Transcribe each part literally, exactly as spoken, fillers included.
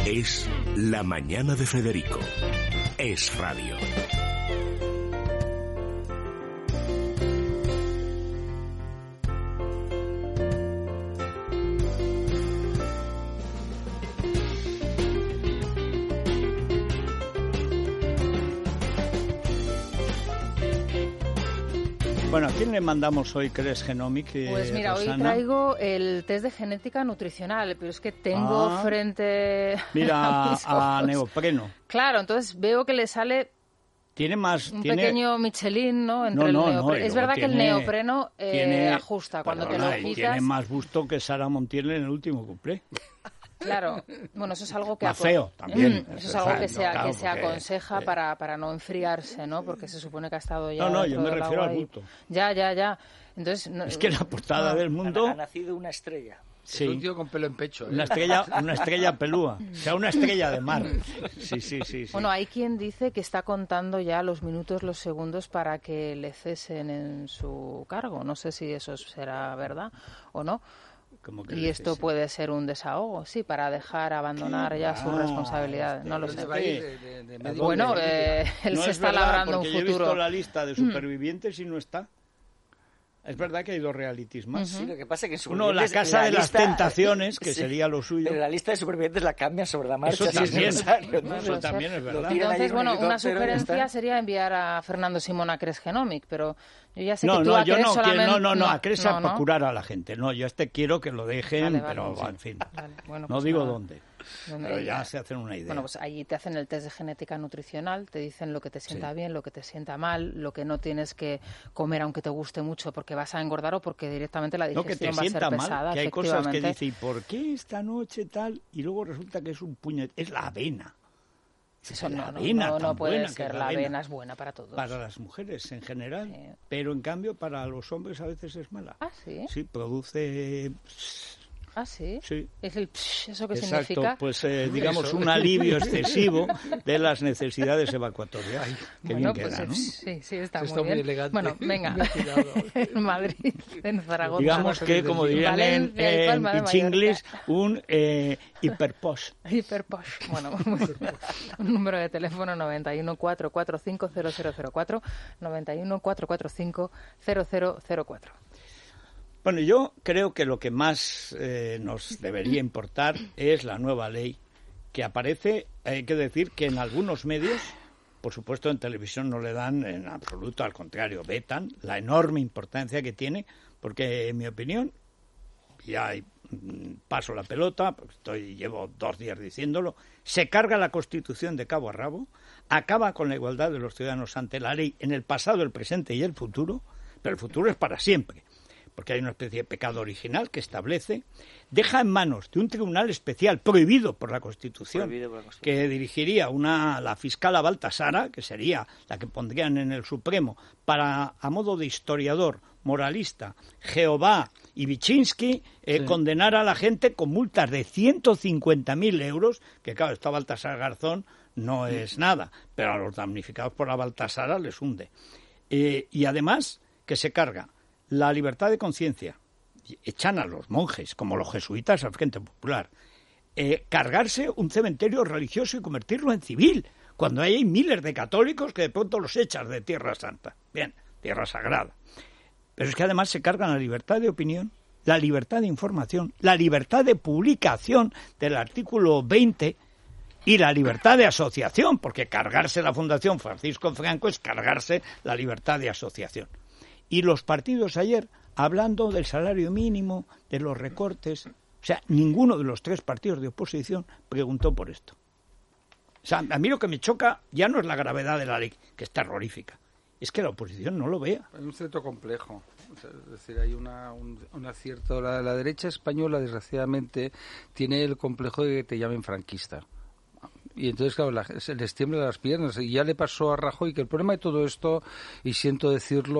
Es La Mañana de Federico. Es radio. Bueno, ¿a quién le mandamos hoy Cres Genomic? Eh, pues mira, Rosana? Hoy traigo el test de genética nutricional, pero es que tengo ah, frente mira, a mis a ojos. neopreno. Claro, entonces veo que le sale tiene más, un tiene... pequeño Michelin, ¿no? Entre no, no, el neopreno. no, es verdad tiene, que el neopreno eh, tiene, ajusta cuando perdona, te lo quitas. Tiene más busto que Sara Montiel en el último cumple. Claro, bueno, eso es algo que... Más feo también. Eso es algo que se, claro, que se porque, aconseja eh, para, para no enfriarse, ¿no? Porque se supone que ha estado ya... No, no, yo me refiero al y... bulto. Ya, ya, ya. Entonces, no, es que la portada no, del mundo... Ha, ha nacido una estrella. Sí. Es un tío con pelo en pecho. ¿eh? Una estrella, una estrella pelúa. O sea, una estrella de mar. Sí, sí, sí, sí. Bueno, hay quien dice que está contando ya los minutos, los segundos para que le cesen en su cargo. No sé si eso será verdad o no. Y esto puede ser un desahogo, sí, para dejar abandonar ya sus responsabilidades. No lo sé. De, de, de, de bueno, eh, él no se es está verdad, labrando un futuro. Yo he visto la lista de supervivientes y no está. Es verdad que hay dos realities más. Uh-huh. Sí, lo que pasa es que en uno, la casa la de lista, las tentaciones, que sí, sería lo suyo. Pero la lista de supervivientes la cambian sobre la marcha. Eso también, sí, no, eso también es verdad. Entonces, bueno, una sugerencia sería enviar a Fernando Simón a Cres Genomic, pero yo ya sé no, que tú no, a yo Cres no, solamente... no, no, no, a Cres no, a no. para curar a la gente. No, yo a este quiero que lo dejen, vale, vale, pero sí. en fin, vale, bueno, no pues digo nada. dónde. Pero ya se hacen una idea. Bueno, pues allí te hacen el test de genética nutricional, te dicen lo que te sienta sí. bien, lo que te sienta mal, lo que no tienes que comer aunque te guste mucho porque vas a engordar o porque directamente la digestión no, que te va a ser sienta pesada. mal, que hay cosas que dice, ¿y por qué esta noche tal? Y luego resulta que es un puñet, es la avena. Eso la no, avena no, no, no puede buena, ser, la la avena. avena es buena para todos. Para las mujeres en general, sí. pero en cambio para los hombres a veces es mala. Ah, ¿sí? Sí, produce... Ah, ¿sí? Sí. ¿Es el psh, eso qué Exacto, significa? pues eh, digamos un alivio excesivo de las necesidades evacuatorias. Ay, qué bueno, bien pues queda, ¿no? Sí, sí, está, Se muy, está bien. muy elegante. Bueno, venga, en Madrid, en Zaragoza. Digamos que, como dirían en, en pitch English, un eh, hiperposh. Hiperposh. Bueno, un número de teléfono noventa y uno, cuatrocientos cuarenta y cinco, cero cero cero cuatro, noventa y uno, cuatrocientos cuarenta y cinco, cero cero cero cuatro. Bueno, yo creo que lo que más eh, nos debería importar es la nueva ley que aparece. Hay que decir que en algunos medios, por supuesto en televisión no le dan en absoluto, al contrario, vetan la enorme importancia que tiene, porque en mi opinión, ya paso la pelota, porque estoy, llevo dos días diciéndolo, se carga la Constitución de cabo a rabo, acaba con la igualdad de los ciudadanos ante la ley en el pasado, el presente y el futuro, pero el futuro es para siempre, porque hay una especie de pecado original que establece, deja en manos de un tribunal especial prohibido por la Constitución, Prohibido por la Constitución. que dirigiría una, la fiscala Baltasara, que sería la que pondrían en el Supremo, para, a modo de historiador, moralista, Jehová y Vichinsky, eh, sí. condenar a la gente con multas de ciento cincuenta mil euros, que claro, esta Baltasar Garzón no es nada, pero a los damnificados por la Baltasara les hunde. Eh, y además que se carga la libertad de conciencia, echan a los monjes, como los jesuitas al Frente Popular, eh, cargarse un cementerio religioso y convertirlo en civil, cuando hay miles de católicos que de pronto los echas de Tierra Santa. Bien, Tierra Sagrada. Pero es que además se cargan la libertad de opinión, la libertad de información, la libertad de publicación del artículo veinte y la libertad de asociación, porque cargarse la Fundación Francisco Franco es cargarse la libertad de asociación. Y los partidos ayer, hablando del salario mínimo, de los recortes, o sea, ninguno de los tres partidos de oposición preguntó por esto. O sea, a mí lo que me choca ya no es la gravedad de la ley, que es terrorífica, es que la oposición no lo vea. Hay un cierto complejo, es decir, hay una, un, un acierto. La, la derecha española, desgraciadamente, tiene el complejo de que te llamen franquista. Y entonces, claro, la, se les tiembla las piernas. Y ya le pasó a Rajoy que el problema de todo esto, y siento decirlo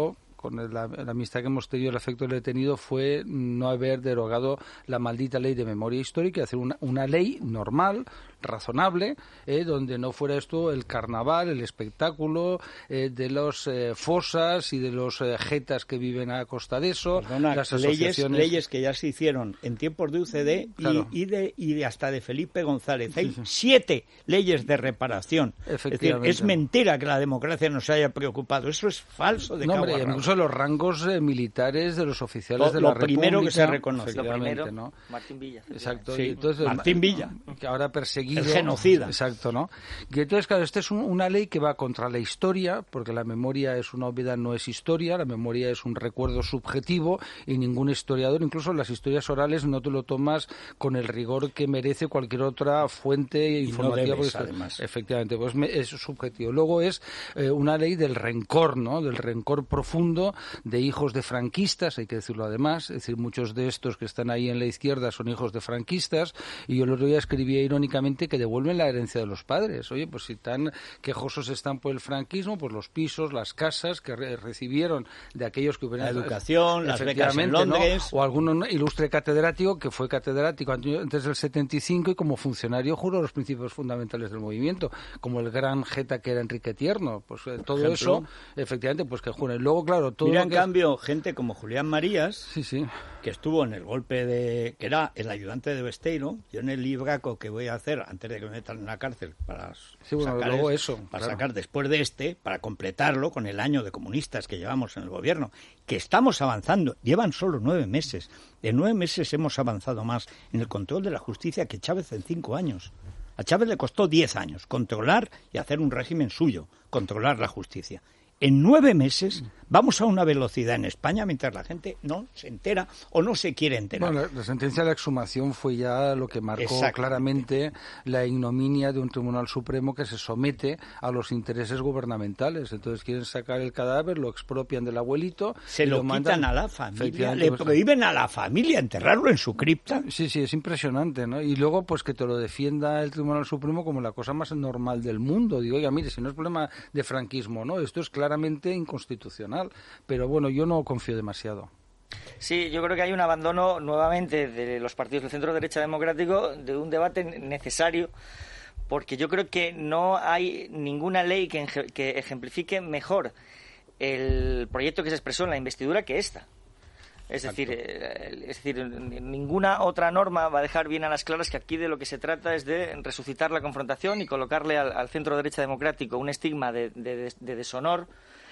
con la, la amistad que hemos tenido, el efecto que le he tenido fue no haber derogado la maldita ley de memoria histórica y hacer una, una ley normal, razonable, eh, donde no fuera esto el carnaval, el espectáculo eh, de los eh, fosas y de los eh, jetas que viven a costa de eso. Perdona, las leyes, asociaciones... leyes que ya se hicieron en tiempos de U C D y, claro. y, de, y de hasta de Felipe González. Hay sí, sí. siete leyes de reparación. Efectivamente. Es decir, es mentira que la democracia no se haya preocupado. Eso es falso de no, cabo hombre, a rabo. incluso los rangos eh, militares de los oficiales lo, de la lo República. primero que se reconoce. Lo primero, ¿no? Martín Villa. Exacto. Sí, y entonces, Martín Villa. Que ahora perseguido. El genocida. Exacto, ¿no? Y entonces, claro, esta es un, una ley que va contra la historia, porque la memoria es una obviedad, no es historia, la memoria es un recuerdo subjetivo y ningún historiador, incluso las historias orales, no te lo tomas con el rigor que merece cualquier otra fuente y informativa. No debes, porque además. Efectivamente, pues es subjetivo. Luego es eh, una ley del rencor, ¿no? Del rencor profundo de hijos de franquistas, hay que decirlo además, es decir, muchos de estos que están ahí en la izquierda son hijos de franquistas, y yo el otro día escribía irónicamente que devuelven la herencia de los padres. Oye, pues si tan quejosos están por el franquismo, pues los pisos, las casas que re recibieron de aquellos que hubieran... La educación, las becas en Londres... ¿no? O algún ilustre catedrático que fue catedrático antes del setenta y cinco y como funcionario juró los principios fundamentales del movimiento, como el gran jeta que era Enrique Tierno. Pues eh, todo ejemplo, eso, efectivamente, pues que jura. Luego, claro, todo... Mira, lo que en cambio, es... gente como Julián Marías, sí, sí. que estuvo en el golpe de... que era el ayudante de Besteiro. Yo en el libraco que voy a hacer, antes de que me metan en la cárcel, para sí, bueno, sacar, luego eso, eso, para claro. sacar después de este, para completarlo con el año de comunistas que llevamos en el gobierno, que estamos avanzando, llevan solo nueve meses. De nueve meses hemos avanzado más en el control de la justicia que Chávez en cinco años. A Chávez le costó diez años controlar y hacer un régimen suyo, controlar la justicia. En nueve meses vamos a una velocidad en España mientras la gente no se entera o no se quiere enterar. Bueno, la, la sentencia de la exhumación fue ya lo que marcó claramente la ignominia de un Tribunal Supremo que se somete a los intereses gubernamentales. Entonces quieren sacar el cadáver, lo expropian del abuelito. Se lo, lo quitan mandan, a la familia, le prohíben a la familia enterrarlo en su cripta. Sí, sí, es impresionante, ¿no? Y luego, pues que te lo defienda el Tribunal Supremo como la cosa más normal del mundo. Digo, oiga, mire, si no es problema de franquismo, ¿no? Esto es claramente inconstitucional, pero bueno, yo no confío demasiado. Sí, yo creo que hay un abandono nuevamente de los partidos del centro derecha democrático de un debate necesario, porque yo creo que no hay ninguna ley que, que ejemplifique mejor el proyecto que se expresó en la investidura que esta. Es decir, eh, es decir, ninguna otra norma va a dejar bien a las claras que aquí de lo que se trata es de resucitar la confrontación y colocarle al, al centro derecha democrático un estigma de, de, de deshonor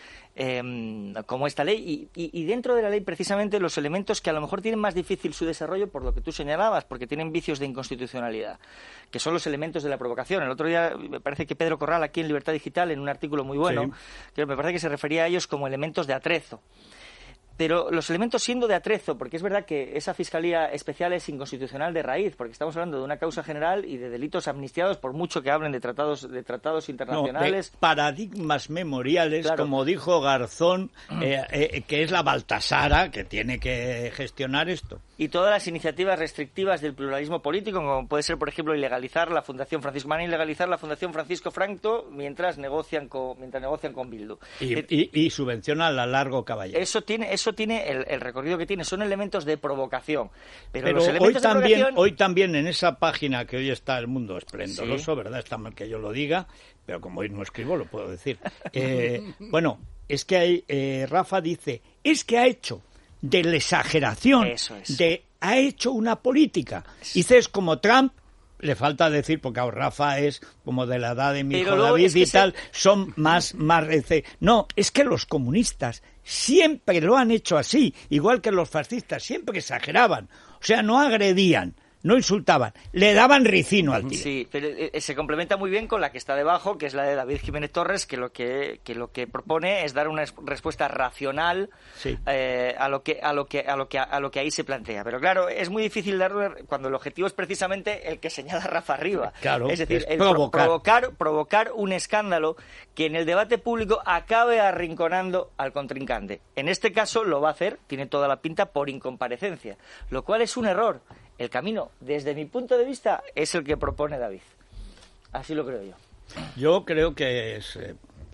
eh, como esta ley y, y, y dentro de la ley precisamente los elementos que a lo mejor tienen más difícil su desarrollo por lo que tú señalabas, porque tienen vicios de inconstitucionalidad, que son los elementos de la provocación. El otro día me parece que Pedro Corral aquí en Libertad Digital en un artículo muy bueno, sí. que me parece que se refería a ellos como elementos de atrezo. Pero los elementos siendo de atrezo, porque es verdad que esa Fiscalía Especial es inconstitucional de raíz, porque estamos hablando de una causa general y de delitos amnistiados, por mucho que hablen de tratados de tratados internacionales. No, de paradigmas memoriales, claro. Como dijo Garzón, eh, eh, que es la Baltasara que tiene que gestionar esto. Y todas las iniciativas restrictivas del pluralismo político, como puede ser, por ejemplo, ilegalizar la Fundación Francisco, van a ilegalizar la Fundación Francisco Franco mientras negocian con, mientras negocian con Bildu. Y, eh, y, y subvenciona la Largo Caballero. Eso tiene, eso tiene el, el recorrido que tiene, son elementos de provocación. Pero, Pero los elementos hoy, también, de provocación... hoy también en esa página que hoy está El Mundo Esplendoroso, ¿sí? ¿Verdad? Está mal que yo lo diga, pero como hoy no escribo lo puedo decir. Eh, bueno, es que hay, eh, Rafa dice, es que ha hecho de la exageración, Eso es. de ha hecho una política. Dices como Trump, le falta decir, porque ahora Rafa es como de la edad de mi hijo David es que y tal, se... son más, más... No, es que los comunistas siempre lo han hecho así, igual que los fascistas, siempre exageraban, o sea, no agredían, no insultaban, le daban ricino al tío. Sí, pero eh, se complementa muy bien con la que está debajo, que es la de David Jiménez Torres, que lo que, que lo que propone es dar una respuesta racional sí. eh, a lo que a lo que a lo que a lo que ahí se plantea. Pero claro, es muy difícil darlo cuando el objetivo es precisamente el que señala Rafa Riba. Claro, es decir, es el provocar. Pro provocar provocar un escándalo que en el debate público acabe arrinconando al contrincante. En este caso lo va a hacer, tiene toda la pinta, por incomparecencia, lo cual es un error. El camino, desde mi punto de vista, es el que propone David. Así lo creo yo. Yo creo que es... Eh,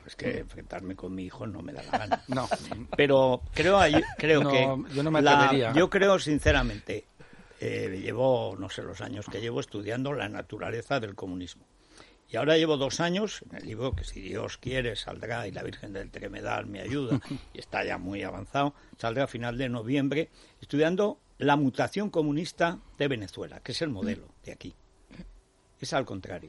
es que enfrentarme con mi hijo no me da la gana. No. Pero creo, creo no, que... Yo no me atrevería. La, yo creo, sinceramente, eh, llevo, no sé los años que llevo estudiando la naturaleza del comunismo. Y ahora llevo dos años, en el libro que si Dios quiere saldrá y la Virgen del Tremedal me ayuda, y está ya muy avanzado, saldrá a final de noviembre, estudiando la mutación comunista de Venezuela, que es el modelo de aquí. Es al contrario.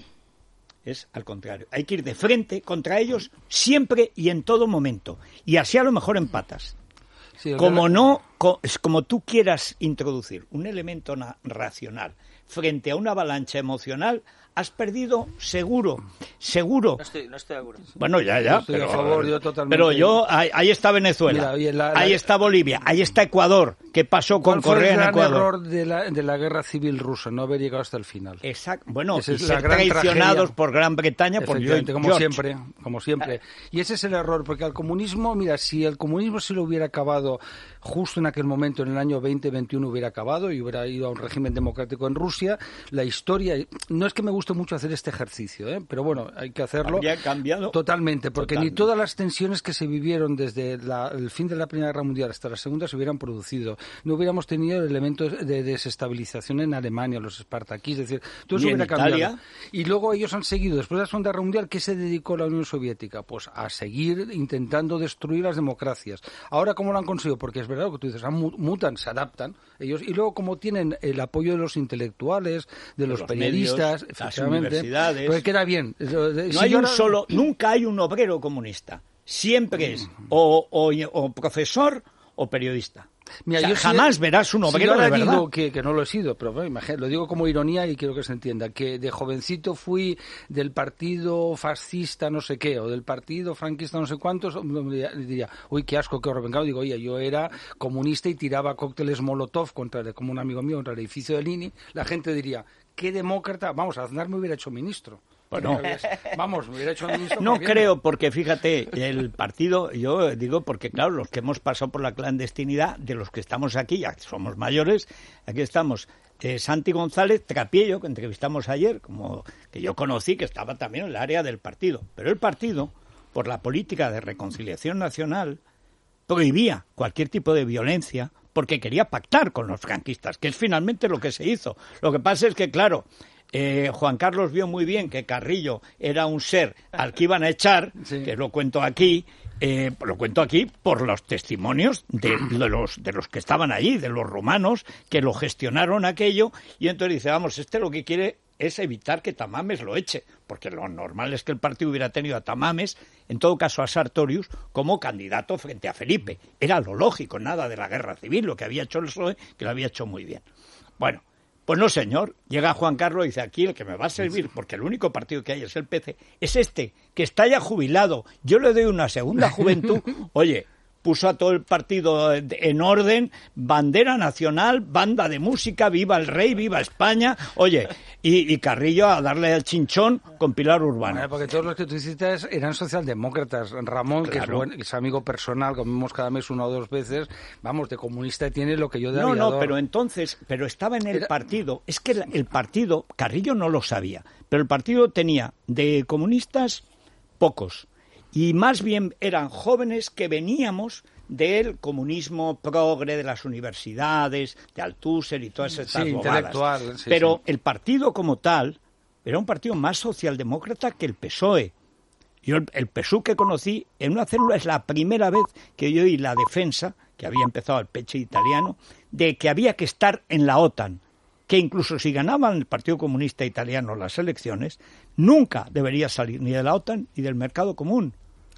Es al contrario. Hay que ir de frente contra ellos siempre y en todo momento. Y así a lo mejor empatas. Sí, como no, co, como tú quieras introducir un elemento na, racional frente a una avalancha emocional, has perdido seguro, seguro. No estoy, no estoy de acuerdo. Bueno, ya, ya. No estoy pero, a favor, yo totalmente. Pero yo, ahí, ahí está Venezuela, Mira, la, la, ahí está Bolivia, ahí está Ecuador. ¿Qué pasó con Correa en Ecuador? ¿Cuál fue el gran error de la, de la guerra civil rusa? No haber llegado hasta el final. Exacto. Bueno, Esa y es ser la gran traicionados tragedia. por Gran Bretaña, por George. Como siempre, como siempre. Y ese es el error, porque al comunismo, mira, si el comunismo se lo hubiera acabado justo en aquel momento, en el año veinte veintiuno hubiera acabado y hubiera ido a un régimen democrático en Rusia, la historia... No es que me guste mucho hacer este ejercicio, ¿eh? Pero bueno, hay que hacerlo. Habría cambiado. Totalmente, porque Totalmente. ni todas las tensiones que se vivieron desde la, el fin de la Primera Guerra Mundial hasta la Segunda se hubieran producido. No hubiéramos tenido elementos de desestabilización en Alemania, los espartaquís, es decir, todo eso hubiera cambiado. Italia. Y luego ellos han seguido, después de la Segunda Guerra Mundial, ¿qué se dedicó la Unión Soviética? Pues a seguir intentando destruir las democracias. Ahora, ¿cómo lo han conseguido? Porque es verdad lo que tú dices, mutan, se adaptan ellos, y luego como tienen el apoyo de los intelectuales, de, de los, los periodistas, medios, las universidades, pues queda bien. No si hay un ahora... solo, nunca hay un obrero comunista. Siempre es o, o, o profesor o periodista. Mira, o sea, yo jamás si, verás un obrero si de verdad. Digo que, que no lo he sido, pero bueno, imagínate, lo digo como ironía y quiero que se entienda, que de jovencito fui del partido fascista no sé qué, o del partido franquista no sé cuántos, diría, diría uy, qué asco, qué horror. Digo, oye, yo era comunista y tiraba cócteles Molotov contra, como un amigo mío, contra el edificio de Lini, la gente diría, qué demócrata, vamos, Aznar me hubiera hecho ministro. Bueno, vamos, me hubiera hecho ministro. No creo, porque fíjate, el partido, yo digo, porque claro, los que hemos pasado por la clandestinidad, de los que estamos aquí, ya somos mayores, aquí estamos eh, Santi González Trapiello, que entrevistamos ayer, como que yo conocí, que estaba también en el área del partido. Pero el partido, por la política de reconciliación nacional, prohibía cualquier tipo de violencia, porque quería pactar con los franquistas, que es finalmente lo que se hizo. Lo que pasa es que, claro... Eh, Juan Carlos vio muy bien que Carrillo era un ser al que iban a echar, sí. Que lo cuento aquí, eh, lo cuento aquí por los testimonios de, de los de los que estaban allí, de los rumanos que lo gestionaron aquello, y entonces dice, vamos, este lo que quiere es evitar que Tamames lo eche, porque lo normal es que el partido hubiera tenido a Tamames, en todo caso a Sartorius, como candidato frente a Felipe. Era lo lógico, nada de la guerra civil, lo que había hecho el P S O E, que lo había hecho muy bien. Bueno, pues no, señor. Llega Juan Carlos y dice, aquí el que me va a servir, porque el único partido que hay es el P C, es este, que está ya jubilado. Yo le doy una segunda juventud. Oye, puso a todo el partido en orden, bandera nacional, banda de música, viva el rey, viva España. Oye, y, y Carrillo a darle al chinchón con Pilar Urbano. Bueno, porque todos los que tú hiciste eran socialdemócratas. Ramón, claro. que, es buen, que es amigo personal, comemos cada mes una o dos veces, vamos, de comunista tiene lo que yo de No, aviador. no, pero entonces, pero estaba en el Era... partido. Es que el, el partido, Carrillo no lo sabía, pero el partido tenía de comunistas pocos. Y más bien eran jóvenes que veníamos del comunismo progre de las universidades, de Althusser y todas estas sí, bobadas. Intelectual, sí, Pero sí. el partido como tal era un partido más socialdemócrata que el P S O E. Yo el, el P S U que conocí en una célula es la primera vez que yo oí la defensa, que había empezado el Peche italiano, de que había que estar en la OTAN, que incluso si ganaban el Partido Comunista Italiano las elecciones, nunca debería salir ni de la OTAN ni del mercado común.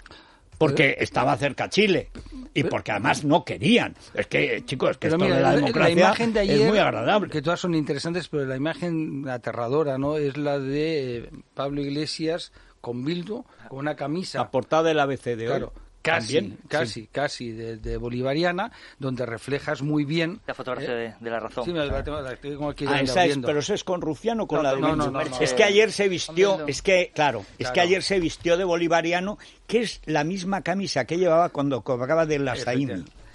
Porque estaba cerca Chile y porque además no querían. Es que, chicos, es que pero esto mira, de la democracia la imagen de ayer, es muy agradable. Que todas son interesantes, pero la imagen aterradora, ¿no? Es la de Pablo Iglesias con Bildu, con una camisa. La portada del A B C de hoy. Claro. Casi, También, casi, sí. casi de, de bolivariana, donde reflejas muy bien... La fotografía eh, de, de La Razón. Sí, me la tengo, la tengo aquí ah, esa es, pero eso es con Rufián o con no, la de no, no, no, no, no, Es no, que no. ayer se vistió, es que, claro, es claro. que ayer se vistió de bolivariano, que es la misma camisa que llevaba cuando cobraba de la Saimi.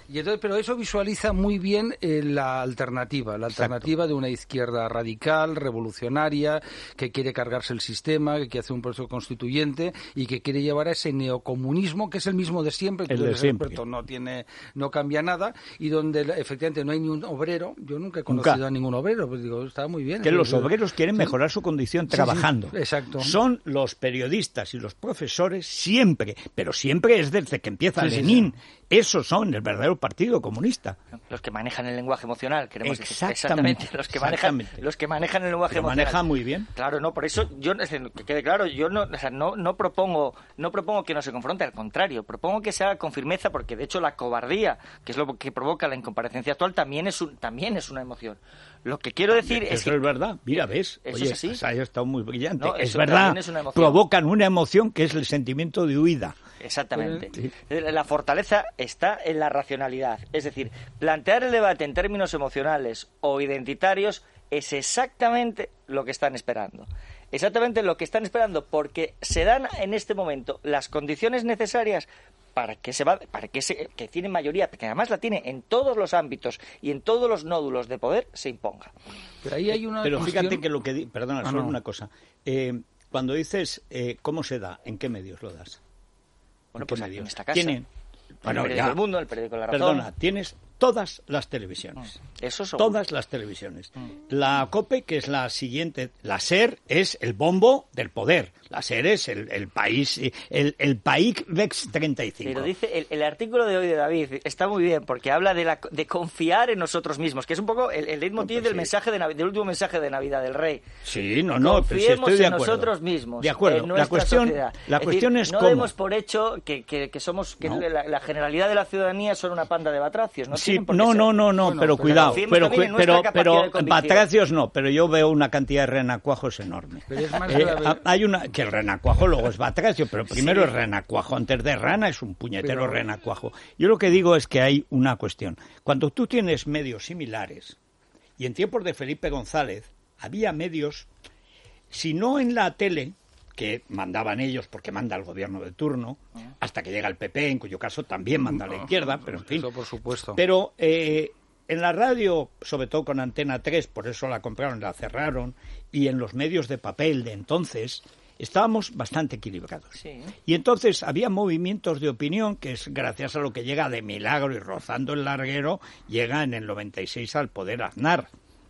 Y entonces, pero eso visualiza muy bien eh, la alternativa, la alternativa Exacto. de una izquierda radical, revolucionaria, que quiere cargarse el sistema, que quiere hacer un proceso constituyente y que quiere llevar a ese neocomunismo, que es el mismo de siempre, que el de siempre. experto, no tiene, no cambia nada, y donde efectivamente no hay ni un obrero. Yo nunca he conocido Nunca. a ningún obrero, pues digo, está muy bien. Que los Digo, obreros quieren sí. mejorar su condición Sí, sí, trabajando. exacto. Son los periodistas y los profesores siempre, pero siempre es desde que empieza Sí, sí, Lenin. sí. Esos son el verdadero Partido Comunista. Los que manejan el lenguaje emocional, queremos decir. Exactamente, Exactamente. Los que manejan, exactamente. los que manejan el lenguaje Lo emocional. maneja muy bien. Claro, no, por eso yo, que quede claro, yo no, o sea, no, no propongo, no propongo que no se confronte, al contrario, propongo que se haga con firmeza, porque de hecho la cobardía, que es lo que provoca la incomparecencia actual, también es un, también es una emoción. Lo que quiero decir es eso que es verdad. Mira, ves. Eso Oye, es así. pues ha estado muy brillante. No, es eso verdad. también es una emoción. Provocan una emoción que es el sentimiento de huida. Exactamente. Sí. La fortaleza está en la racionalidad. Es decir, plantear el debate en términos emocionales o identitarios es exactamente lo que están esperando. Exactamente lo que están esperando, porque se dan en este momento las condiciones necesarias para que se va, para que se, que tiene mayoría, que además la tiene en todos los ámbitos y en todos los nódulos de poder, se imponga. Pero ahí hay una Pero cuestión... fíjate que lo que... Di... Perdona, Ah, solo no. una cosa. Eh, cuando dices eh, cómo se da, ¿en qué medios lo das? Bueno, ¿En qué pues aquí medios? en esta casa. Tienen... El Bueno, periódico ya. El Mundo, el periódico La Razón. Perdona, tienes todas las televisiones. Eso seguro. Todas las televisiones. La COPE, que es la siguiente, la SER es el bombo del poder. La SER es el, el país, el, el PAIC-VEX treinta y cinco. Pero dice, el, el artículo de hoy de David está muy bien, porque habla de, la, de confiar en nosotros mismos, que es un poco el, el leitmotiv No, pues del sí. mensaje de Navidad, del último mensaje de Navidad del Rey. Sí, no, no, pero sí Confiemos estoy de en acuerdo. nosotros mismos, De acuerdo. en La nuestra cuestión, sociedad. la Es cuestión decir, es no cómo. demos por hecho que, que, que somos que No. la, la generalidad de la ciudadanía son una panda de batracios. No, Sí, tienen por qué no, ser. no, no, no, Bueno, pero pero cuidado, confiemos pero, también en cu- nuestra pero, capacidad pero de convicción. batracios no, pero yo veo una cantidad de renacuajos enorme. Pero es más Eh, grave. ha- hay una que el renacuajo luego es batracio, pero primero es renacuajo, antes de rana es un puñetero Pero- renacuajo. Yo lo que digo es que hay una cuestión. Cuando tú tienes medios similares, y en tiempos de Felipe González había medios, si no en la tele, que mandaban ellos porque manda el gobierno de turno, hasta que llega el P P, en cuyo caso también manda la izquierda, pero en fin. Eso por supuesto. Pero eh, en la radio, sobre todo con Antena tres, por eso la compraron, la cerraron, y en los medios de papel de entonces, estábamos bastante equilibrados. Sí. Y entonces había movimientos de opinión que es gracias a lo que llega de milagro y rozando el larguero, llega en el noventa y seis al poder Aznar.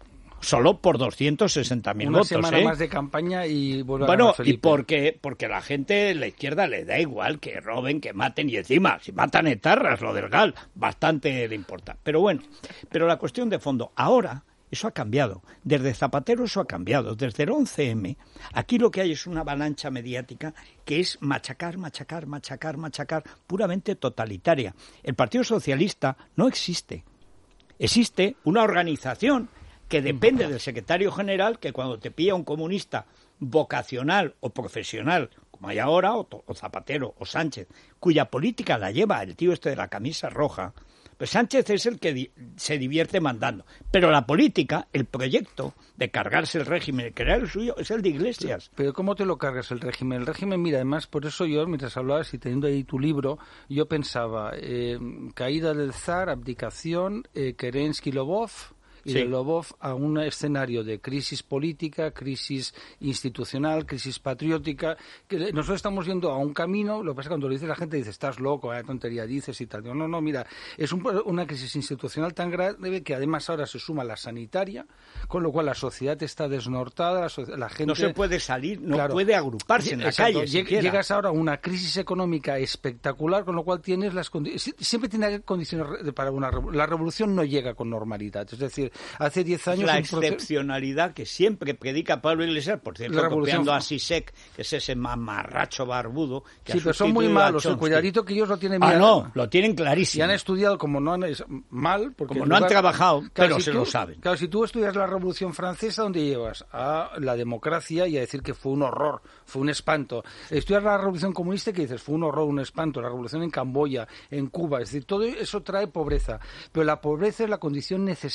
Solo por doscientos sesenta mil Una votos, semana ¿eh? más de campaña y vuelve a Bueno, ganar y Felipe. porque, porque la gente, la izquierda le da igual que roben, que maten, y encima, si matan etarras, lo del gal, bastante le importa. Pero bueno, pero la cuestión de fondo, ahora eso ha cambiado. Desde Zapatero eso ha cambiado. Desde el once eme, aquí lo que hay es una avalancha mediática que es machacar, machacar, machacar, machacar, puramente totalitaria. El Partido Socialista no existe. Existe una organización que depende del secretario general, que cuando te pilla un comunista vocacional o profesional, como hay ahora, o, o Zapatero o Sánchez, cuya política la lleva el tío este de la camisa roja, pues Sánchez es el que di- se divierte mandando. Pero la política, el proyecto de cargarse el régimen, de crear el suyo, es el de Iglesias. Pero ¿cómo te lo cargas el régimen? El régimen, mira, además, por eso yo, mientras hablabas y teniendo ahí tu libro, yo pensaba, eh, caída del zar, abdicación, eh, Kerensky-Lobov, y Sí. de Lobov a un escenario de crisis política, crisis institucional, crisis patriótica, que nosotros estamos yendo a un camino, lo que pasa es que cuando lo dice la gente dice, estás loco, qué tontería dices y tal. Digo, no, no, mira, es un- una crisis institucional tan grave que además ahora se suma la sanitaria, con lo cual la sociedad está desnortada, la, so- la gente... No se puede salir, no Claro. puede agruparse en la Exacto. calle Lleg- siquiera. Llegas ahora a una crisis económica espectacular, con lo cual tienes las condiciones. Siempre tiene que haber condiciones re- para una revolución. La revolución no llega con normalidad. Es decir, hace diez años. la un proce- excepcionalidad que siempre predica Pablo Iglesias, por cierto, La revolución copiando fue- a Sisek, que es ese mamarracho barbudo. Que Sí, ha pero son muy sustituido a malos. eh, Chomsky. Cuidadito que ellos lo tienen Ah, bien. no, lo tienen Y clarísimo. han estudiado como no han es- mal, porque Como en no han lugar- trabajado, pero si se tú- lo saben. Claro, si tú estudias la Revolución Francesa, ¿dónde llevas? A la democracia y a decir que fue un horror, fue un espanto. Estudias la Revolución Comunista, que dices, fue un horror, un espanto. La Revolución en Camboya, en Cuba, es decir, todo eso trae pobreza. Pero la pobreza es la condición necesaria,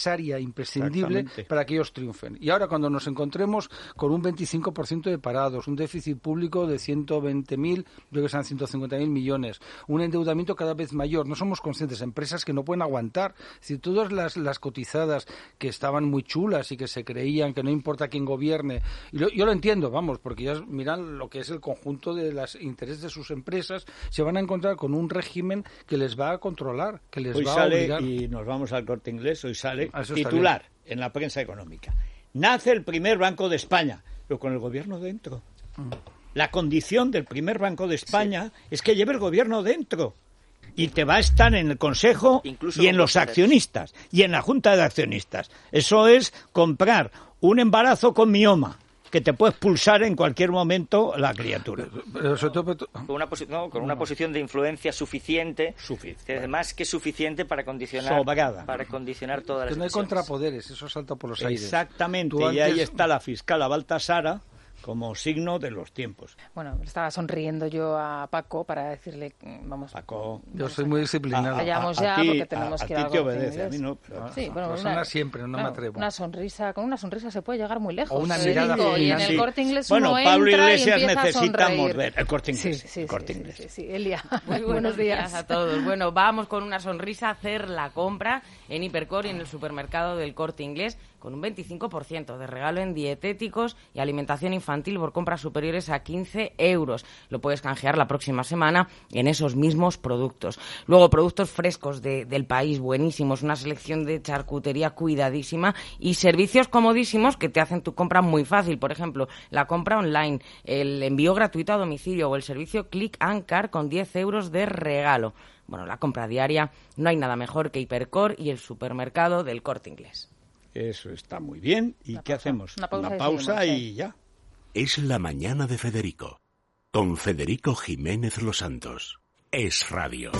imprescindible para que ellos triunfen. Y ahora cuando nos encontremos con un veinticinco por ciento de parados, un déficit público de ciento veinte mil, yo creo que sean ciento cincuenta mil millones, un endeudamiento cada vez mayor, no somos conscientes, empresas que no pueden aguantar, es decir, todas las, las cotizadas que estaban muy chulas y que se creían que no importa quién gobierne, y lo, yo lo entiendo, vamos, porque ya miran lo que es el conjunto de los intereses de sus empresas, se van a encontrar con un régimen que les va a controlar, que les hoy va sale, a obligar. Y nos vamos al Corte Inglés, hoy sale titular en la prensa económica. Nace el primer Banco de España, pero con el gobierno dentro. Mm. La condición del primer Banco de España sí. es que lleve el gobierno dentro. Y te va a estar en el Consejo Incluso y en los accionistas y en la Junta de Accionistas. Eso es comprar un embarazo con mioma, que te puede expulsar en cualquier momento la criatura. Pero, pero, con, una posi- no, con una posición de influencia suficiente, Sufic- más que suficiente para condicionar, Sobrada. para condicionar todas las que no hay decisiones. contrapoderes, eso salta por los aires. Exactamente, y antes... ahí está la fiscal Baltasara como signo de los tiempos. Bueno, estaba sonriendo yo a Paco para decirle, vamos... Paco... Yo soy muy disciplinado. Vayamos a, a, ya, a ti, porque tenemos a, que ir ir a ti te obedece, a mí no. Pero, sí, bueno, una, una, siempre, no claro, me atrevo. Una sonrisa, con una sonrisa se puede llegar muy lejos. O una mirada digo, y en el sí. Corte Inglés bueno, uno Pablo entra Iglesias y empieza necesita a morder. El Corte Inglés. Sí, sí, el Corte sí, Inglés. Sí, sí, sí. Elia, muy buenos días a todos. Bueno, vamos con una sonrisa a hacer la compra en Hipercor y en el supermercado del Corte Inglés, con un veinticinco por ciento de regalo en dietéticos y alimentación infantil por compras superiores a quince euros. Lo puedes canjear la próxima semana en esos mismos productos. Luego, productos frescos de, del país, buenísimos, una selección de charcutería cuidadísima y servicios comodísimos que te hacen tu compra muy fácil. Por ejemplo, la compra online, el envío gratuito a domicilio o el servicio Click and Car con diez euros de regalo. Bueno, la compra diaria, no hay nada mejor que Hipercor y el supermercado del Corte Inglés. Eso está muy bien. ¿Y Una qué pausa. hacemos? Una pausa, Una y, pausa seguimos, y ¿eh? ya. Es la mañana de Federico, con Federico Jiménez Los Santos. Es radio.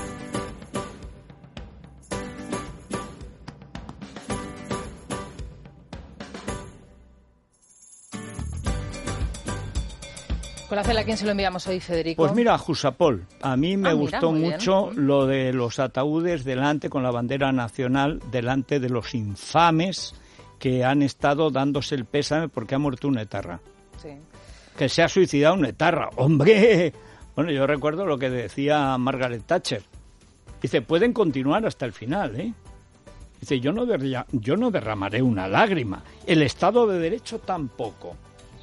Colacel, ¿a quién se lo enviamos hoy, Federico? Pues mira, a Jusapol. A mí me ah, gustó mira, mucho bien. lo de los ataúdes delante, con la bandera nacional, delante de los infames que han estado dándose el pésame porque ha muerto un etarra. Sí. Que se ha suicidado un etarra. ¡Hombre! Bueno, yo recuerdo lo que decía Margaret Thatcher. Dice, pueden continuar hasta el final, ¿eh? Dice, yo no, derra- yo no derramaré una lágrima. El Estado de Derecho tampoco.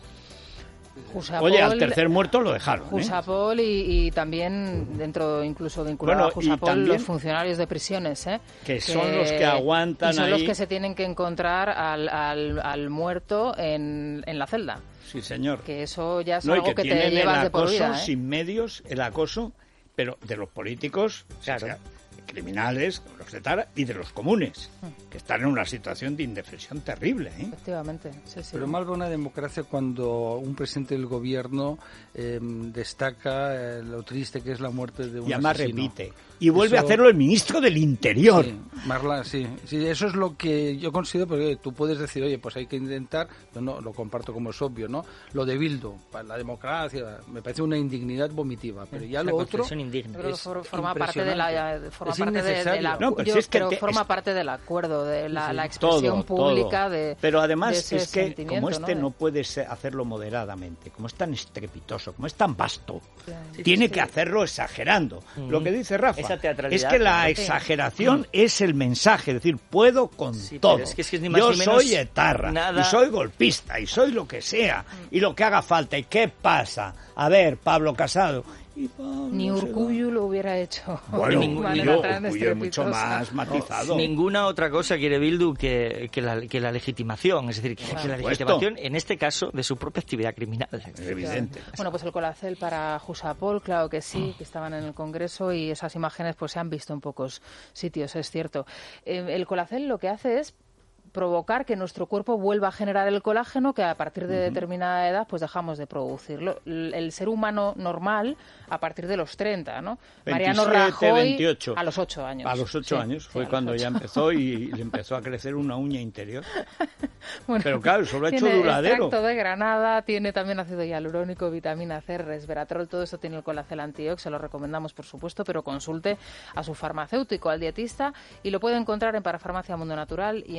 Jusapol, Oye, al tercer muerto lo dejaron, ¿eh? Jusapol y, y también, dentro incluso vinculado Bueno, a Jusapol, también, los funcionarios de prisiones, ¿eh? Que, que son los que aguantan y son ahí. los que se tienen que encontrar al, al, al muerto en, en la celda. Sí, señor. Que eso ya es no, algo que, que tienen te llevas el de por acoso vida, ¿eh? sin medios, el acoso, pero de los políticos, claro, o sea, criminales, los de Tara, y de los comunes, que están en una situación de indefensión terrible, ¿eh? Efectivamente, sí, sí. Pero mal va una democracia cuando un presidente del gobierno eh, destaca eh, lo triste que es la muerte de un y además asesino. repite. Y vuelve eso... a hacerlo el ministro del Interior. Sí, Marla, sí, sí, eso es lo que yo considero, porque tú puedes decir, oye, pues hay que intentar, yo no lo comparto como es obvio, ¿no? Lo de Bildu, para la democracia, me parece una indignidad vomitiva, pero ya una lo otro indigna. Creo que es for, forma parte de la forma es parte de, de la no, pero yo si es que creo te, forma es... parte del acuerdo de la, sí, la expresión todo, pública todo. de pero además de ese es que como este ¿no? no puedes hacerlo moderadamente, como es tan estrepitoso, como es tan vasto, sí, tiene sí. que hacerlo exagerando. Mm. Lo que dice Rafa Esa teatralidad, es que la sí. exageración mm. es el mensaje, es decir, puedo con sí, todo. Es que es que es ni más yo ni menos soy etarra nada... y soy golpista y soy lo que sea y lo que haga falta. ¿Y qué pasa? A ver, Pablo Casado. Y Pablo ni Urkullu lo hubiera hecho. Bueno, Urkullu es mucho más matizado. No, ninguna otra cosa quiere Bildu que, que, la, que la legitimación, es decir, que, claro. que la legitimación, en este caso, de su propia actividad criminal. Es evidente. Bueno, pues el Colacel para Jusapol, claro que sí, que estaban en el Congreso y esas imágenes pues se han visto en pocos sitios, es cierto. Eh, el Colacel lo que hace es provocar que nuestro cuerpo vuelva a generar el colágeno que a partir de uh-huh. determinada edad pues dejamos de producirlo. El, el ser humano normal a partir de los treinta, ¿no? veintisiete, Mariano Rajoy veintiocho. A los ocho años. A los ocho sí, años sí, fue cuando ocho. ya empezó y le empezó a crecer una uña interior. Bueno, pero claro, eso lo ha hecho tiene duradero. Extracto de granada, tiene también ácido hialurónico, vitamina C, resveratrol, todo eso tiene el Colacel Antiox, se lo recomendamos por supuesto, pero consulte a su farmacéutico, al dietista, y lo puede encontrar en Parafarmacia Mundo Natural y en el Corte Inglés.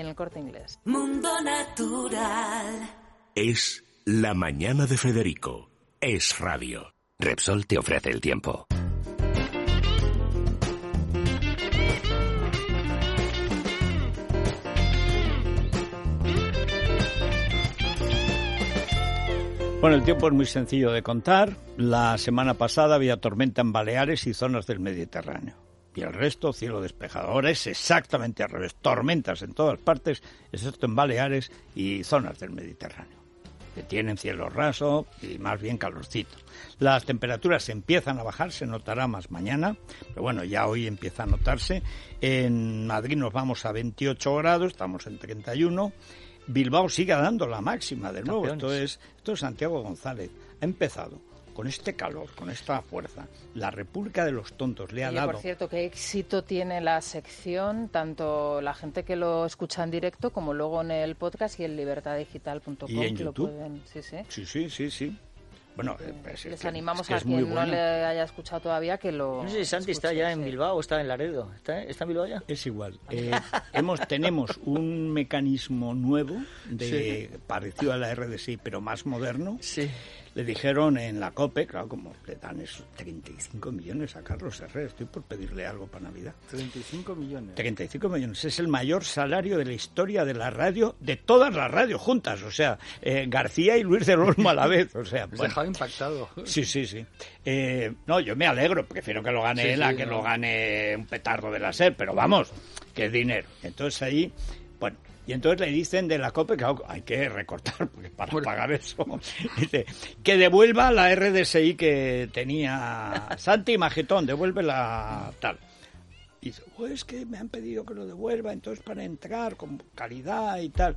Inglés. Mundo Natural. Es La Mañana de Federico. Es radio. Repsol te ofrece el tiempo. Bueno, el tiempo es muy sencillo de contar. La semana pasada había tormenta en Baleares y zonas del Mediterráneo. Y el resto, cielo despejado. Ahora es exactamente al revés. Tormentas en todas partes, excepto en Baleares y zonas del Mediterráneo, que tienen cielo raso y más bien calorcito. Las temperaturas empiezan a bajar, se notará más mañana, pero bueno, ya hoy empieza a notarse. En Madrid nos vamos a veintiocho grados, estamos en treinta y uno. Bilbao sigue dando la máxima de nuevo. Esto es, esto es Santiago González. Ha empezado con este calor, con esta fuerza. La República de los Tontos le ha Oye, dado... por cierto, ¿qué éxito tiene la sección? Tanto la gente que lo escucha en directo como luego en el podcast y en libertad digital punto com. ¿Y en que YouTube? Lo pueden... sí, sí. Sí, sí, sí, sí. Bueno, eh, pues les es que, animamos es que a es quien muy no bueno. le haya escuchado todavía que lo... No sé si Santi escuche, está ya en sí. Bilbao o está en Laredo. ¿Está, está en Bilbao ya? Es igual. Eh, hemos Tenemos un mecanismo nuevo, de sí. parecido a la R D S I, pero más moderno. Sí. Le dijeron en la COPE, claro, como le dan esos treinta y cinco millones a Carlos Herrera, estoy por pedirle algo para Navidad. treinta y cinco millones. treinta y cinco millones. Es el mayor salario de la historia de la radio, de todas las radios juntas. O sea, eh, García y Luis del Olmo a la vez. O sea, Me bueno. dejaba impactado. Sí, sí, sí. Eh, no, yo me alegro, prefiero que lo gane sí, él sí, a que no. lo gane un petardo de la SER, pero vamos, que es dinero. Entonces ahí, bueno, y entonces le dicen de la COPE que claro, hay que recortar porque para bueno. pagar eso. Dice, que devuelva la R D S I que tenía Santi Magetón, devuelve la tal. Y dice, pues es que me han pedido que lo devuelva, entonces para entrar con calidad y tal.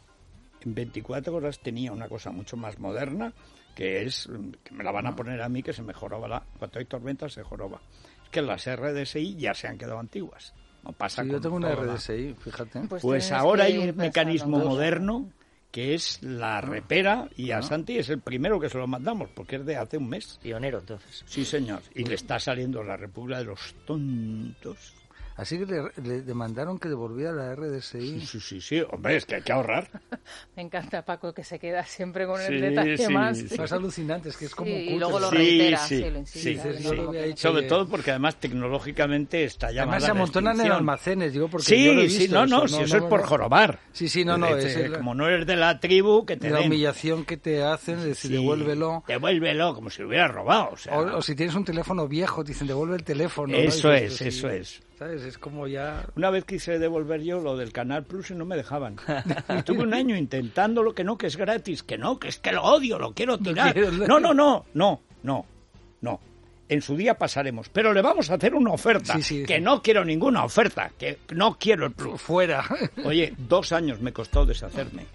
En veinticuatro horas tenía una cosa mucho más moderna, que es, que me la van a poner a mí, que se me joroba, la, cuando hay tormentas se joroba. Es que las R D S I ya se han quedado antiguas. No pasa sí, con yo tengo una toda. R D S I, fíjate. Pues, pues ahora hay un mecanismo moderno que es la repera y a Santi es el primero que se lo mandamos porque es de hace un mes. Pionero, entonces. Sí, señor. Y le está saliendo la República de los Tontos. Así que le, le demandaron que devolviera la R D S I. Sí, sí, sí, sí. Hombre, es que hay que ahorrar. Me encanta Paco, que se queda siempre con el sí, detalle sí, más. Sí. Más alucinante, es que es como sí, cutre. Y luego lo sí, reitera, sí, sí, lo insiste. Sí, sí, sí, no sí. lo que... Sobre todo porque además tecnológicamente está ya además mala se amontonan en almacenes, digo, porque sí, yo lo he visto sí, no, no, eso, si no, eso no, es por no. jorobar. Sí, sí, no, no. Es, es es, el, como no eres de la tribu, que te la den. humillación que te hacen, es decir, sí, devuélvelo. Devuélvelo, como si lo hubieras robado. O, sea, o, o si tienes un teléfono viejo, te dicen devuelve el teléfono. Eso ¿no? es, dices, eso sí, es. ¿Sabes? Es como ya... Una vez quise devolver yo lo del Canal Plus y no me dejaban. Estuve un año intentándolo, que no, que es gratis, que no, que es que lo odio, lo quiero tirar. No, no, no, no, no, no. En su día pasaremos, pero le vamos a hacer una oferta, sí, sí, que sí. no quiero ninguna oferta, que no quiero el Plus. Fuera. Oye, dos años me costó deshacerme.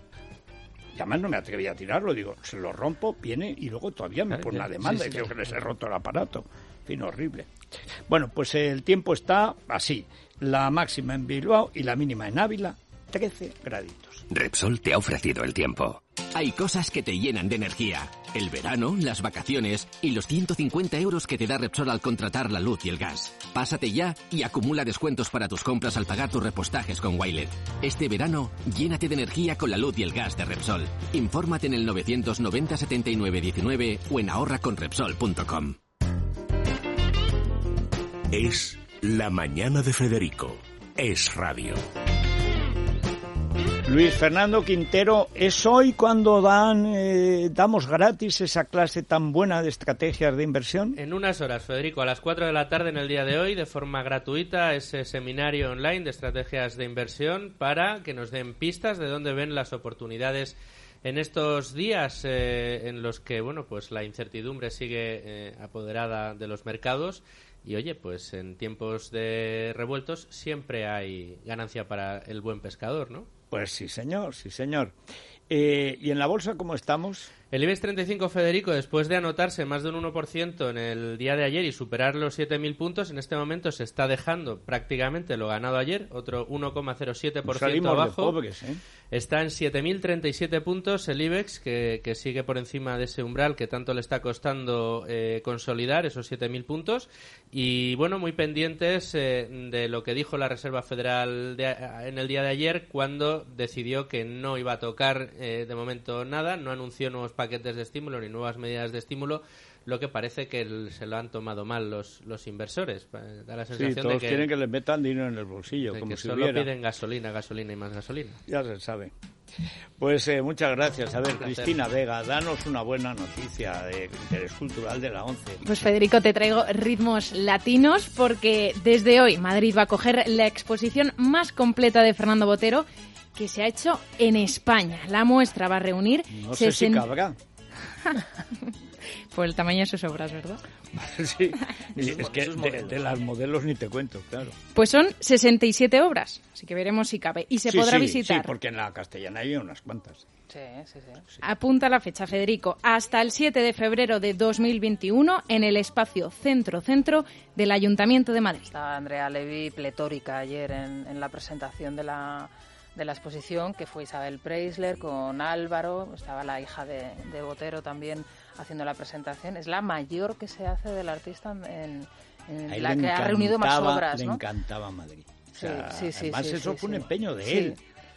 Y además no me atreví a tirarlo, digo, se lo rompo, viene y luego todavía me pone una demanda sí, sí, y creo sí. que les he roto el aparato. En fin, horrible. Bueno, pues el tiempo está así. La máxima en Bilbao y la mínima en Ávila, trece graditos. Repsol te ha ofrecido el tiempo. Hay cosas que te llenan de energía. El verano, las vacaciones y los ciento cincuenta euros que te da Repsol al contratar la luz y el gas. Pásate ya y acumula descuentos para tus compras al pagar tus repostajes con Wilet. Este verano, llénate de energía con la luz y el gas de Repsol. Infórmate en el novecientos noventa setenta y nueve diecinueve o en ahorra con repsol punto com. Es La Mañana de Federico. Es radio. Luis Fernando Quintero, ¿es hoy cuando dan eh, damos gratis esa clase tan buena de estrategias de inversión? En unas horas, Federico, a las cuatro de la tarde en el día de hoy, de forma gratuita, ese seminario online de estrategias de inversión para que nos den pistas de dónde ven las oportunidades en estos días eh, en los que, bueno, pues la incertidumbre sigue eh, apoderada de los mercados. Y oye, pues en tiempos de revueltos siempre hay ganancia para el buen pescador, ¿no? Pues sí, señor, sí, señor. Eh, ¿Y en la bolsa cómo estamos? El IBEX treinta y cinco, Federico, después de anotarse más de un uno por ciento en el día de ayer y superar los siete mil puntos, en este momento se está dejando prácticamente lo ganado ayer, otro uno coma cero siete por ciento abajo. De pobres, ¿eh? Está en siete mil treinta y siete puntos el IBEX, que, que sigue por encima de ese umbral que tanto le está costando eh, consolidar, esos siete mil puntos. Y bueno, muy pendientes eh, de lo que dijo la Reserva Federal de, en el día de ayer, cuando decidió que no iba a tocar eh, de momento nada, no anunció nuevos paquetes de estímulo ni nuevas medidas de estímulo, lo que parece que el, se lo han tomado mal los, los inversores. Da la sensación sí, todos de que quieren que les metan dinero en el bolsillo, de como que si solo hubiera. piden gasolina, gasolina y más gasolina. Ya se sabe. Pues eh, muchas gracias. A ver, Cristina Vega, danos una buena noticia de interés cultural de la ONCE. Pues Federico, te traigo ritmos latinos porque desde hoy Madrid va a coger la exposición más completa de Fernando Botero que se ha hecho en España. La muestra va a reunir... No sé sesen... si cabrá. Por el tamaño de sus obras, ¿verdad? Sí, es que de, de las modelos ni te cuento, claro. Pues son sesenta y siete obras, así que veremos si cabe. Y se sí, podrá sí, visitar. Sí, porque en la castellana hay unas cuantas. Sí, sí, sí, sí. Apunta la fecha, Federico. Hasta el siete de febrero de dos mil veintiuno en el espacio Centro-Centro del Ayuntamiento de Madrid. Estaba Andrea Levy pletórica ayer en, en la presentación de la... de la exposición, que fue Isabel Preisler con Álvaro, estaba la hija de, de Botero también haciendo la presentación. Es la mayor que se hace del artista en, en la que ha reunido más obras, ¿no? Le ¿no? encantaba Madrid. O sea, sí, sí, sí, además sí, eso sí, fue sí. un empeño de sí. él.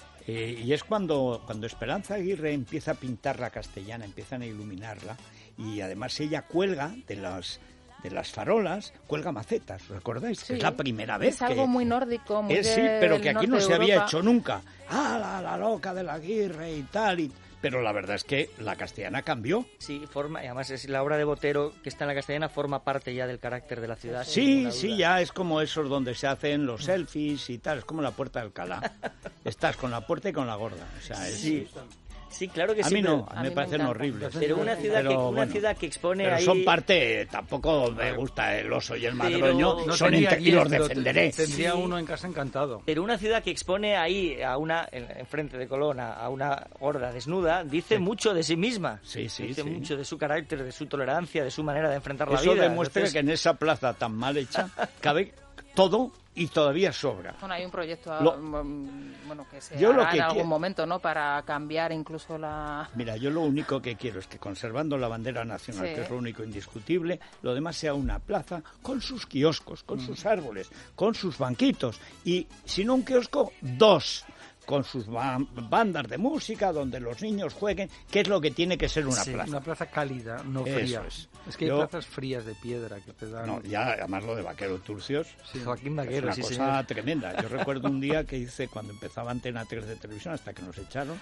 Eh, y es cuando, cuando Esperanza Aguirre empieza a pintar la castellana, empiezan a iluminarla, y además ella cuelga de las... de las farolas, cuelga macetas, ¿recordáis? Sí, es la primera vez es que... algo muy nórdico, muy es, Sí, pero que aquí no se Europa. había hecho nunca. Ah, la, la loca de la Aguirre y tal, y... pero la verdad es que la castellana cambió. Sí, forma, y además es la obra de Botero que está en la castellana forma parte ya del carácter de la ciudad. Sí, sí, ya es como esos donde se hacen los selfies y tal, es como la Puerta de Alcalá. Estás con la puerta y con la gorda. O sea, es... Sí. Sí, claro que a sí. Mí no, pero, a mí me parecen horribles. Pero una ciudad, pero, que, una bueno, ciudad que expone pero ahí... son parte, tampoco me gusta el oso y el madroño, pero, son no y los defenderé. Tendría sí. uno en casa encantado. Pero una ciudad que expone ahí, a una enfrente de Colón, a, a una gorda desnuda, dice sí. mucho de sí misma. Sí, sí, dice sí. mucho de su carácter, de su tolerancia, de su manera de enfrentar la Eso vida. Eso demuestra Entonces... que en esa plaza tan mal hecha cabe todo y todavía sobra. Bueno, hay un proyecto lo... bueno, que se yo hará lo que en algún quiero... momento, ¿no? Para cambiar incluso la... Mira, yo lo único que quiero es que conservando la bandera nacional, sí. que es lo único indiscutible, lo demás sea una plaza con sus kioscos, con mm. sus árboles, con sus banquitos y, si no un kiosco, dos, con sus bandas de música, donde los niños jueguen, que es lo que tiene que ser una sí, plaza. Una plaza cálida, no fría. Es. es que hay Yo, plazas frías de piedra que te dan... No, ya, además lo de Vaquero Turcios, sí, Joaquín Vaquero, es una sí, cosa señor. tremenda. Yo recuerdo un día que hice, cuando empezaba Antena tres de televisión, hasta que nos echaron,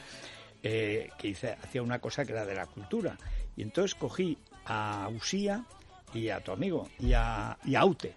eh, que hice, hacía una cosa que era de la cultura. Y entonces cogí a Usía y a tu amigo, y a, y a Aute.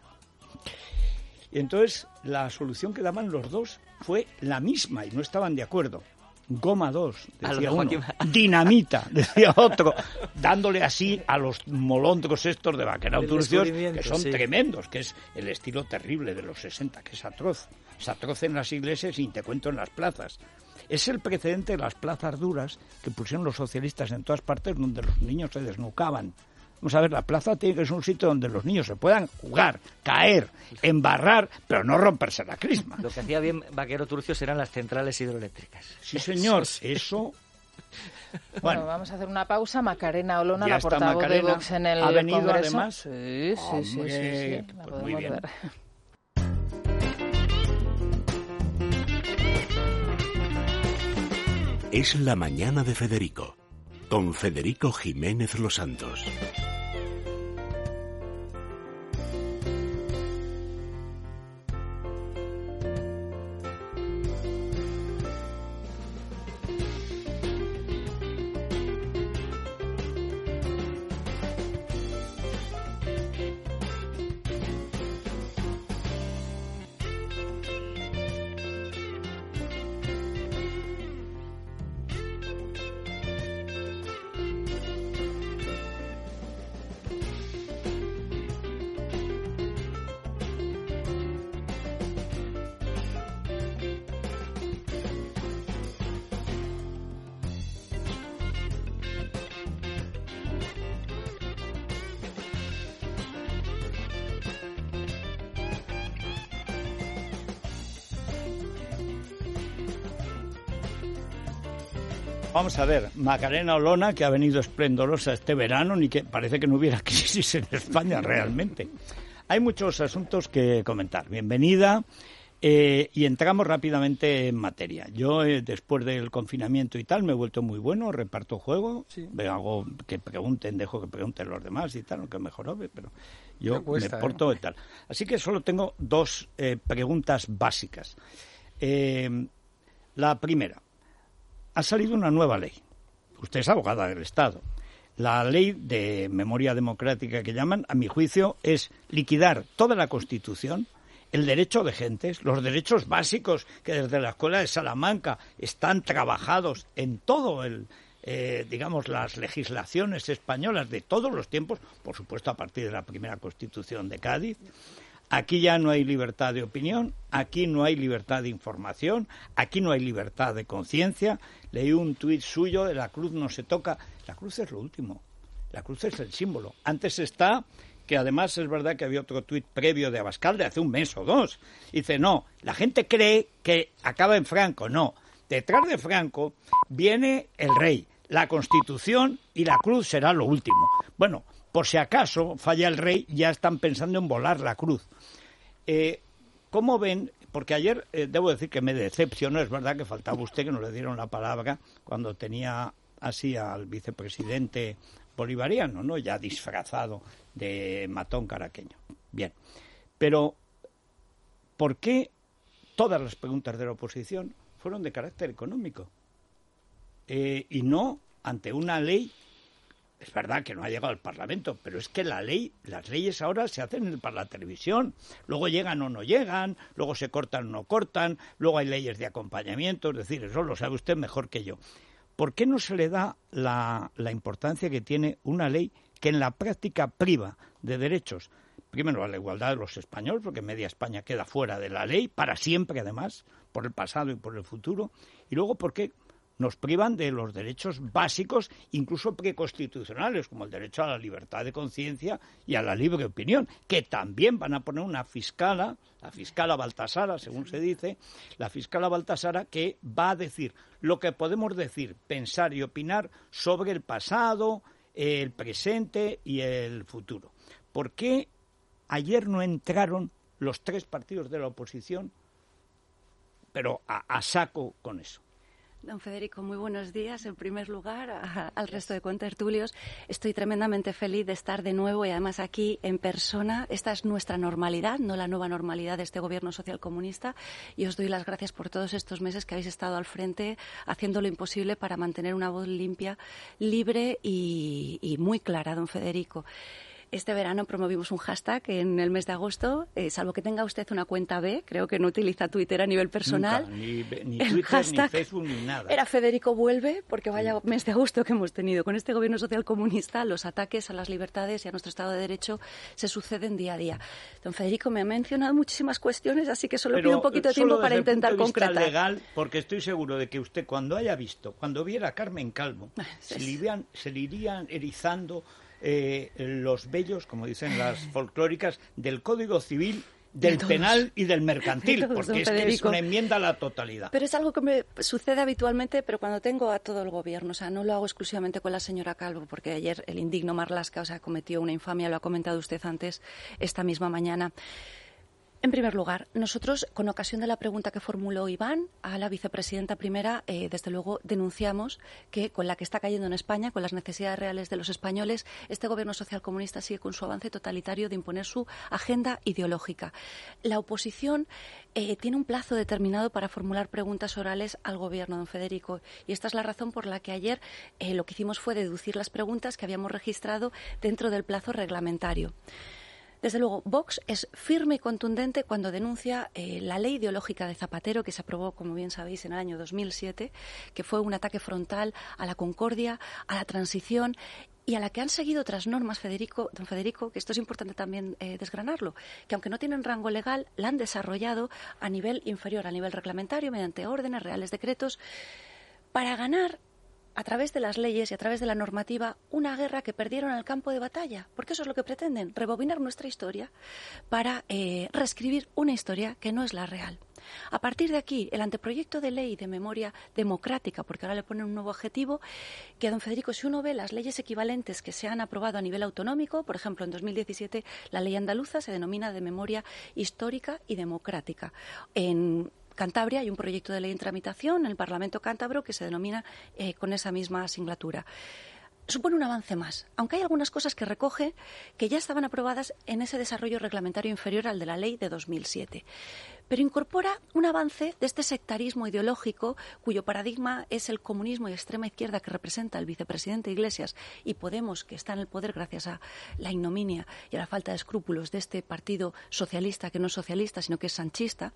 Y entonces la solución que daban los dos fue la misma y no estaban de acuerdo. Goma dos, decía uno. Dinamita, decía otro. Dándole así a los molondros estos de Vaquerao Turcios, que son sí. tremendos, que es el estilo terrible de los sesenta, que es atroz. Es atroz en las iglesias y te cuento en las plazas. Es el precedente de las plazas duras que pusieron los socialistas en todas partes donde los niños se desnucaban. Vamos a ver, la plaza tiene que ser un sitio donde los niños se puedan jugar, caer, embarrar, pero no romperse la crisma. Lo que hacía bien Vaquero Turcios eran las centrales hidroeléctricas. Sí, señor, eso... eso... Bueno, bueno, vamos a hacer una pausa. Macarena Olona, ya la portavoz Macarena, de Vox en el ¿ha venido Congreso? Además? Sí, sí, sí, Hombre, sí, sí, la pues muy bien. ver. Es la mañana de Federico, con Federico Jiménez Los Santos. Vamos a ver, Macarena Olona, que ha venido esplendorosa este verano, ni que parece que no hubiera crisis en España realmente. Hay muchos asuntos que comentar. Bienvenida. Eh, y entramos rápidamente en materia. Yo, eh, después del confinamiento y tal, me he vuelto muy bueno, reparto juego, sí. Hago que pregunten, dejo que pregunten los demás y tal, aunque mejor, pero yo me, cuesta, me porto ¿eh? y tal. Así que solo tengo dos eh, preguntas básicas. Eh, la primera, ha salido una nueva ley. Usted es abogada del Estado. La ley de memoria democrática que llaman, a mi juicio, es liquidar toda la Constitución, el derecho de gentes, los derechos básicos que desde la Escuela de Salamanca están trabajados en todo el, eh, digamos, las legislaciones españolas de todos los tiempos, por supuesto a partir de la primera Constitución de Cádiz. Aquí ya no hay libertad de opinión, aquí no hay libertad de información, aquí no hay libertad de conciencia. Leí un tuit suyo de la cruz no se toca. La cruz es lo último, la cruz es el símbolo. Antes está... que además es verdad que había otro tuit previo de Abascal de hace un mes o dos. Dice, no, la gente cree que acaba en Franco. No, detrás de Franco viene el rey, la Constitución y la cruz será lo último. Bueno, por si acaso falla el rey, ya están pensando en volar la cruz. Eh, ¿Cómo ven? Porque ayer, eh, debo decir que me decepcionó, es verdad que faltaba usted, que no le dieron la palabra cuando tenía así al vicepresidente bolivariano, ¿no? Ya disfrazado de matón caraqueño. Bien. Pero, ¿por qué todas las preguntas de la oposición fueron de carácter económico? Eh, y no ante una ley. Es verdad que no ha llegado al Parlamento, pero es que la ley, las leyes ahora se hacen para la televisión. Luego llegan o no llegan, luego se cortan o no cortan, luego hay leyes de acompañamiento, es decir, eso lo sabe usted mejor que yo. ¿Por qué no se le da la, la importancia que tiene una ley que en la práctica priva de derechos, primero a la igualdad de los españoles, porque media España queda fuera de la ley, para siempre además, por el pasado y por el futuro, y luego por qué nos privan de los derechos básicos, incluso preconstitucionales, como el derecho a la libertad de conciencia y a la libre opinión, que también van a poner una fiscala, la fiscala Baltasara, según se dice, la fiscala Baltasara, que va a decir lo que podemos decir, pensar y opinar sobre el pasado, el presente y el futuro. ¿Por qué ayer no entraron los tres partidos de la oposición, pero a, a saco con eso? Don Federico, muy buenos días. En primer lugar, a, al resto de contertulios, estoy tremendamente feliz de estar de nuevo y además aquí en persona. Esta es nuestra normalidad, no la nueva normalidad de este gobierno socialcomunista. Y os doy las gracias por todos estos meses que habéis estado al frente haciendo lo imposible para mantener una voz limpia, libre y, y muy clara, don Federico. Este verano promovimos un hashtag en el mes de agosto, eh, salvo que tenga usted una cuenta B, creo que no utiliza Twitter a nivel personal. Nunca, ni, ni Twitter, ni Facebook, ni nada. Era Federico Vuelve, porque vaya mes de agosto que hemos tenido. Con este gobierno social comunista, los ataques a las libertades y a nuestro Estado de Derecho se suceden día a día. Don Federico me ha mencionado muchísimas cuestiones, así que solo Pero pido un poquito de tiempo para intentar concretar. Legal, porque estoy seguro de que usted cuando haya visto, cuando viera a Carmen Calvo, se le, irían, se le irían erizando Eh, los vellos, como dicen las folclóricas, del Código Civil, del de penal y del mercantil, de todos, porque es que es una enmienda a la totalidad. Pero es algo que me sucede habitualmente, pero cuando tengo a todo el gobierno, o sea, no lo hago exclusivamente con la señora Calvo, porque ayer el indigno Marlaska, o sea, cometió una infamia, lo ha comentado usted antes, esta misma mañana. En primer lugar, nosotros, con ocasión de la pregunta que formuló Iván a la vicepresidenta primera, eh, desde luego denunciamos que con la que está cayendo en España, con las necesidades reales de los españoles, este gobierno socialcomunista sigue con su avance totalitario de imponer su agenda ideológica. La oposición eh, tiene un plazo determinado para formular preguntas orales al gobierno, don Federico, y esta es la razón por la que ayer eh, lo que hicimos fue deducir las preguntas que habíamos registrado dentro del plazo reglamentario. Desde luego, Vox es firme y contundente cuando denuncia eh, la ley ideológica de Zapatero, que se aprobó, como bien sabéis, en el año dos mil siete, que fue un ataque frontal a la concordia, a la transición y a la que han seguido otras normas, Federico, don Federico, que esto es importante también eh, desgranarlo, que aunque no tienen rango legal, la han desarrollado a nivel inferior, a nivel reglamentario, mediante órdenes, reales decretos, para ganar a través de las leyes y a través de la normativa, una guerra que perdieron en el campo de batalla. Porque eso es lo que pretenden, rebobinar nuestra historia para eh, reescribir una historia que no es la real. A partir de aquí, el anteproyecto de ley de memoria democrática, porque ahora le ponen un nuevo adjetivo, que a don Federico, si uno ve las leyes equivalentes que se han aprobado a nivel autonómico, por ejemplo, en dos mil diecisiete la ley andaluza se denomina de memoria histórica y democrática. En Cantabria hay un proyecto de ley en tramitación en el Parlamento cántabro que se denomina eh, con esa misma asignatura. Supone un avance más, aunque hay algunas cosas que recoge que ya estaban aprobadas en ese desarrollo reglamentario inferior al de la ley de dos mil siete. Pero incorpora un avance de este sectarismo ideológico cuyo paradigma es el comunismo y extrema izquierda que representa el vicepresidente Iglesias y Podemos, que está en el poder gracias a la ignominia y a la falta de escrúpulos de este partido socialista, que no es socialista, sino que es sanchista,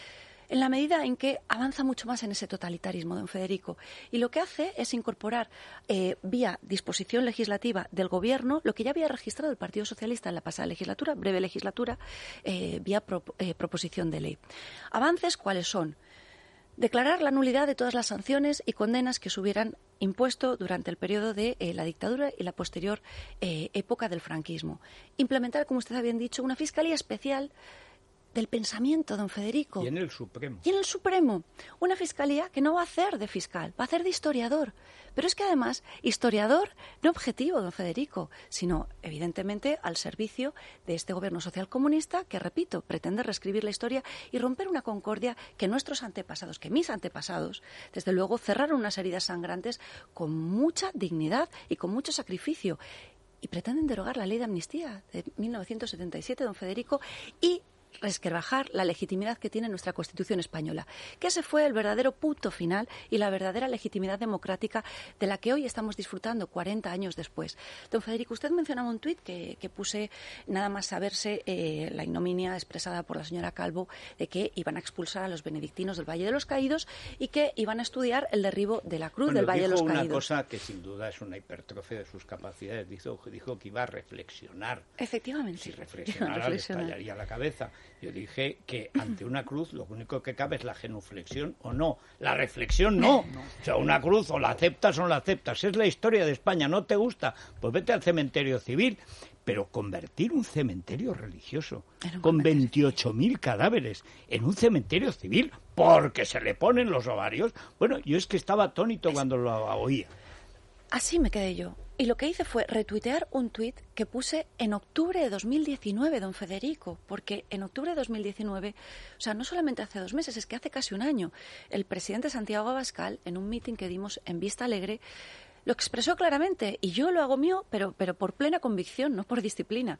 en la medida en que avanza mucho más en ese totalitarismo, don Federico. Y lo que hace es incorporar, eh, vía disposición legislativa del Gobierno, lo que ya había registrado el Partido Socialista en la pasada legislatura, breve legislatura, eh, vía pro, eh, proposición de ley. ¿Avances cuáles son? Declarar la nulidad de todas las sanciones y condenas que se hubieran impuesto durante el periodo de eh, la dictadura y la posterior eh, época del franquismo. Implementar, como usted había dicho, una fiscalía especial del pensamiento, don Federico. Y en el Supremo. Y en el Supremo. Una fiscalía que no va a hacer de fiscal, va a hacer de historiador. Pero es que además, historiador no objetivo, don Federico, sino evidentemente al servicio de este gobierno social comunista que, repito, pretende reescribir la historia y romper una concordia que nuestros antepasados, que mis antepasados, desde luego cerraron unas heridas sangrantes con mucha dignidad y con mucho sacrificio. Y pretenden derogar la ley de amnistía de mil novecientos setenta y siete, don Federico, y resquebrajar la legitimidad que tiene nuestra Constitución española, que ese fue el verdadero punto final y la verdadera legitimidad democrática de la que hoy estamos disfrutando cuarenta años después. Don Federico, usted mencionaba un tuit que, que puse nada más saberse eh, la ignominia expresada por la señora Calvo de que iban a expulsar a los benedictinos del Valle de los Caídos y que iban a estudiar el derribo de la cruz bueno, del Valle de los Caídos. Dijo una cosa que sin duda es una hipertrofia de sus capacidades. Dijo, dijo que iba a reflexionar. Efectivamente. Si reflexionara le estallaría la cabeza. Yo dije que ante una cruz lo único que cabe es la genuflexión o no. La reflexión no. no. O sea, una cruz o la aceptas o no la aceptas. Es la historia de España. ¿No te gusta? Pues vete al cementerio civil. Pero convertir un cementerio religioso con veintiocho mil cadáveres en un cementerio civil porque se le ponen los ovarios. Bueno, yo es que estaba atónito es... cuando lo oía. Así me quedé yo. Y lo que hice fue retuitear un tuit que puse en octubre de dos mil diecinueve, don Federico, porque en octubre de dos mil diecinueve, o sea, no solamente hace dos meses, es que hace casi un año, el presidente Santiago Abascal, en un mitin que dimos en Vista Alegre, lo expresó claramente, y yo lo hago mío, pero, pero por plena convicción, no por disciplina.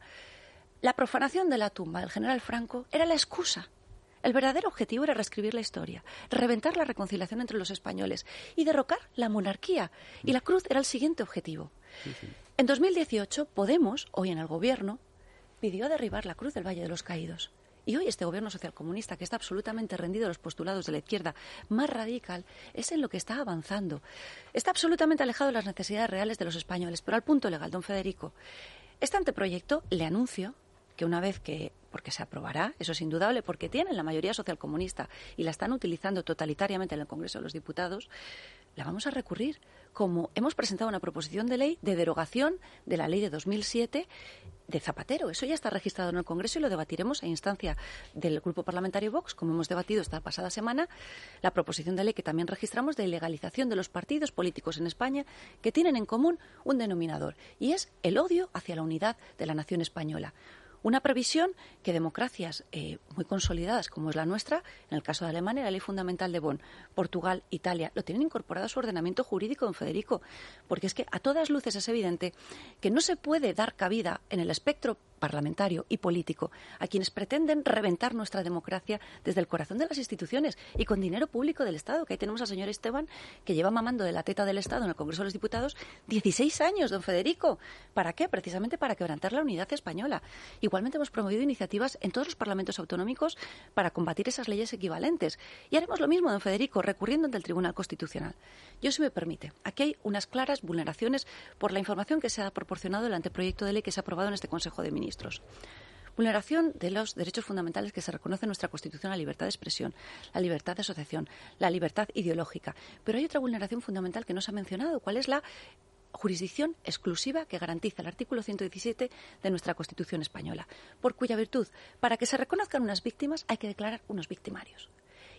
La profanación de la tumba del general Franco era la excusa. El verdadero objetivo era reescribir la historia, reventar la reconciliación entre los españoles y derrocar la monarquía. Y la cruz era el siguiente objetivo. Sí, sí. En dos mil dieciocho, Podemos, hoy en el gobierno, pidió derribar la cruz del Valle de los Caídos. Y hoy este gobierno socialcomunista, que está absolutamente rendido a los postulados de la izquierda más radical, es en lo que está avanzando. Está absolutamente alejado de las necesidades reales de los españoles. Pero al punto legal, don Federico, este anteproyecto, le anuncio que una vez que, porque se aprobará, eso es indudable, porque tienen la mayoría socialcomunista y la están utilizando totalitariamente en el Congreso de los Diputados, la vamos a recurrir, como hemos presentado una proposición de ley de derogación de la ley de dos mil siete de Zapatero. Eso ya está registrado en el Congreso y lo debatiremos a instancia del Grupo Parlamentario Vox, como hemos debatido esta pasada semana, la proposición de ley que también registramos de ilegalización de los partidos políticos en España que tienen en común un denominador, y es el odio hacia la unidad de la nación española. Una previsión que democracias eh, muy consolidadas como es la nuestra, en el caso de Alemania, la Ley Fundamental de Bonn, Portugal, Italia, lo tienen incorporado a su ordenamiento jurídico, don Federico, porque es que a todas luces es evidente que no se puede dar cabida en el espectro parlamentario y político a quienes pretenden reventar nuestra democracia desde el corazón de las instituciones y con dinero público del Estado, que ahí tenemos al señor Esteban, que lleva mamando de la teta del Estado en el Congreso de los Diputados dieciséis años, don Federico. ¿Para qué? Precisamente para quebrantar la unidad española. Igualmente hemos promovido iniciativas en todos los parlamentos autonómicos para combatir esas leyes equivalentes. Y haremos lo mismo, don Federico, recurriendo ante el Tribunal Constitucional. Yo, si me permite, aquí hay unas claras vulneraciones por la información que se ha proporcionado del anteproyecto de ley que se ha aprobado en este Consejo de Ministros. Vulneración de los derechos fundamentales que se reconoce en nuestra Constitución, la libertad de expresión, la libertad de asociación, la libertad ideológica. Pero hay otra vulneración fundamental que no se ha mencionado. ¿Cuál es la jurisdicción exclusiva que garantiza el artículo ciento diecisiete de nuestra Constitución española? Por cuya virtud, para que se reconozcan unas víctimas, hay que declarar unos victimarios.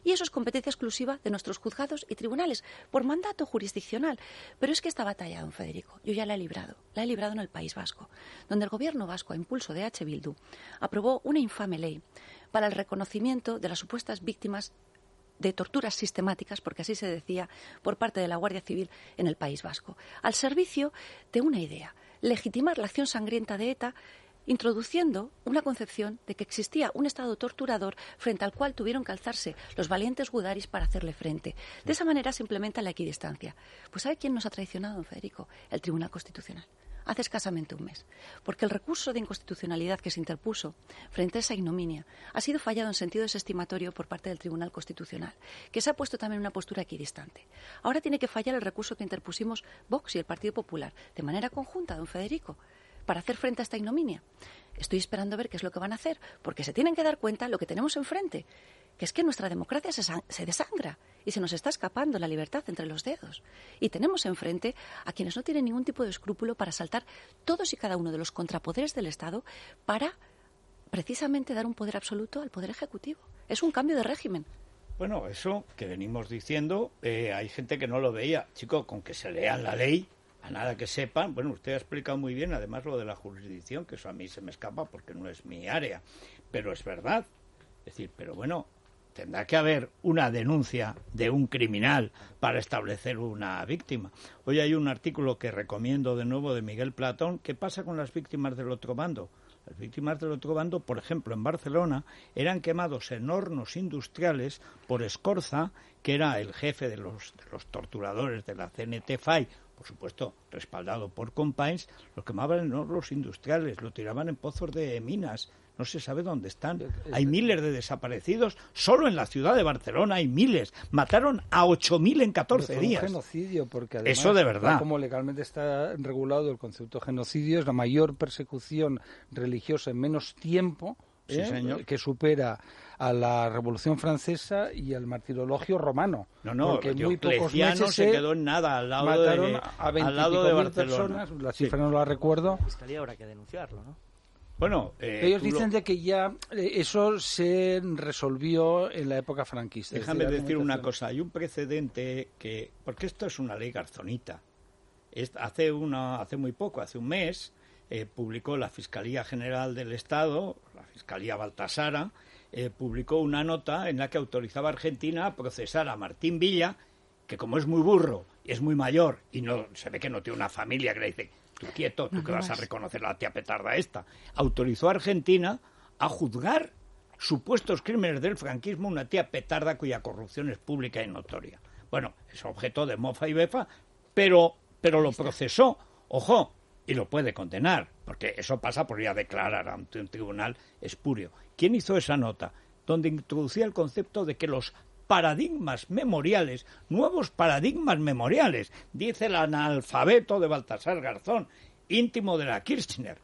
Y eso es competencia exclusiva de nuestros juzgados y tribunales, por mandato jurisdiccional. Pero es que esta batalla, don Federico, yo ya la he librado. La he librado en el País Vasco, donde el gobierno vasco, a impulso de H. Bildu, aprobó una infame ley para el reconocimiento de las supuestas víctimas de torturas sistemáticas, porque así se decía, por parte de la Guardia Civil en el País Vasco, al servicio de una idea: legitimar la acción sangrienta de ETA, introduciendo una concepción de que existía un Estado torturador frente al cual tuvieron que alzarse los valientes gudaris para hacerle frente. De esa manera se implementa la equidistancia. Pues ¿sabe quién nos ha traicionado, don Federico? El Tribunal Constitucional. Hace escasamente un mes. Porque el recurso de inconstitucionalidad que se interpuso frente a esa ignominia ha sido fallado en sentido desestimatorio por parte del Tribunal Constitucional, que se ha puesto también en una postura equidistante. Ahora tiene que fallar el recurso que interpusimos Vox y el Partido Popular, de manera conjunta, don Federico, para hacer frente a esta ignominia. Estoy esperando a ver qué es lo que van a hacer, porque se tienen que dar cuenta lo que tenemos enfrente, que es que nuestra democracia se, se desangra y se nos está escapando la libertad entre los dedos. Y tenemos enfrente a quienes no tienen ningún tipo de escrúpulo para saltar todos y cada uno de los contrapoderes del Estado para precisamente dar un poder absoluto al Poder Ejecutivo. Es un cambio de régimen. Bueno, eso que venimos diciendo, eh, hay gente que no lo veía. Chico, con que se lean la ley, a nada que sepan, bueno, usted ha explicado muy bien, además, lo de la jurisdicción, que eso a mí se me escapa porque no es mi área, pero es verdad. Es decir, pero bueno, tendrá que haber una denuncia de un criminal para establecer una víctima. Hoy hay un artículo que recomiendo de nuevo de Miguel Platón. ¿Qué pasa con las víctimas del otro bando? Las víctimas del otro bando, por ejemplo, en Barcelona, eran quemados en hornos industriales por Escorza, que era el jefe de los, de los torturadores de la C N T F A I, por supuesto, respaldado por Companys. Los quemaban en hornos industriales, lo tiraban en pozos de minas. No se sabe dónde están. Hay miles de desaparecidos. Solo en la ciudad de Barcelona hay miles. Mataron a ocho mil en catorce días. Es un genocidio, porque además, eso de verdad, como legalmente está regulado el concepto de genocidio, es la mayor persecución religiosa en menos tiempo, sí, ¿eh? señor, que supera a la Revolución Francesa y al martirologio romano. No, no, porque muy pocos meses no se quedó en nada al lado mataron de, a veinte al lado de Barcelona. Personas, la cifra sí. no la recuerdo. La Fiscalía habrá que denunciarlo, ¿no? Bueno, eh, ellos dicen lo... de que ya eh, eso se resolvió en la época franquista. Déjame es decir, decir una cosa. Hay un precedente que, porque esto es una ley garzonita. Es, hace una, hace muy poco, hace un mes, eh, publicó la Fiscalía General del Estado, la Fiscalía Baltasara, eh, publicó una nota en la que autorizaba a Argentina a procesar a Martín Villa, que como es muy burro y es muy mayor y no se ve que no tiene una familia que le dice: tú quieto, tú que vas a reconocer a la tía petarda esta. Autorizó a Argentina a juzgar supuestos crímenes del franquismo una tía petarda cuya corrupción es pública y notoria. Bueno, es objeto de mofa y befa, pero, pero lo procesó, ojo, y lo puede condenar, porque eso pasa por ir a declarar ante un tribunal espurio. ¿Quién hizo esa nota? Donde introducía el concepto de que los paradigmas memoriales, nuevos paradigmas memoriales, dice el analfabeto de Baltasar Garzón, íntimo de la Kirchner.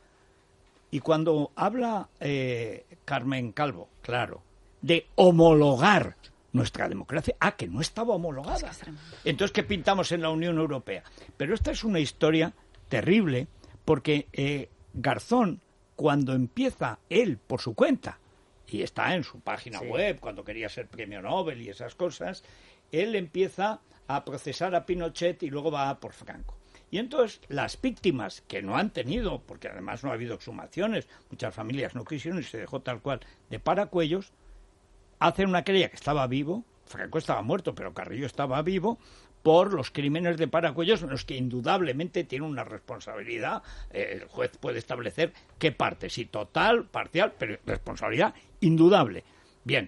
Y cuando habla eh, Carmen Calvo, claro, de homologar nuestra democracia, ah, que no estaba homologada. Entonces, ¿qué pintamos en la Unión Europea? Pero esta es una historia terrible, porque eh, Garzón, cuando empieza él por su cuenta, y está en su página sí. web, cuando quería ser premio Nobel y esas cosas, él empieza a procesar a Pinochet y luego va por Franco. Y entonces las víctimas que no han tenido, porque además no ha habido exhumaciones, muchas familias no quisieron y se dejó tal cual de Paracuellos, hacen una querella que estaba vivo, Franco estaba muerto, pero Carrillo estaba vivo, por los crímenes de Paracuellos, en los que indudablemente tiene una responsabilidad. Eh, el juez puede establecer qué parte, si total, parcial, pero responsabilidad indudable. Bien,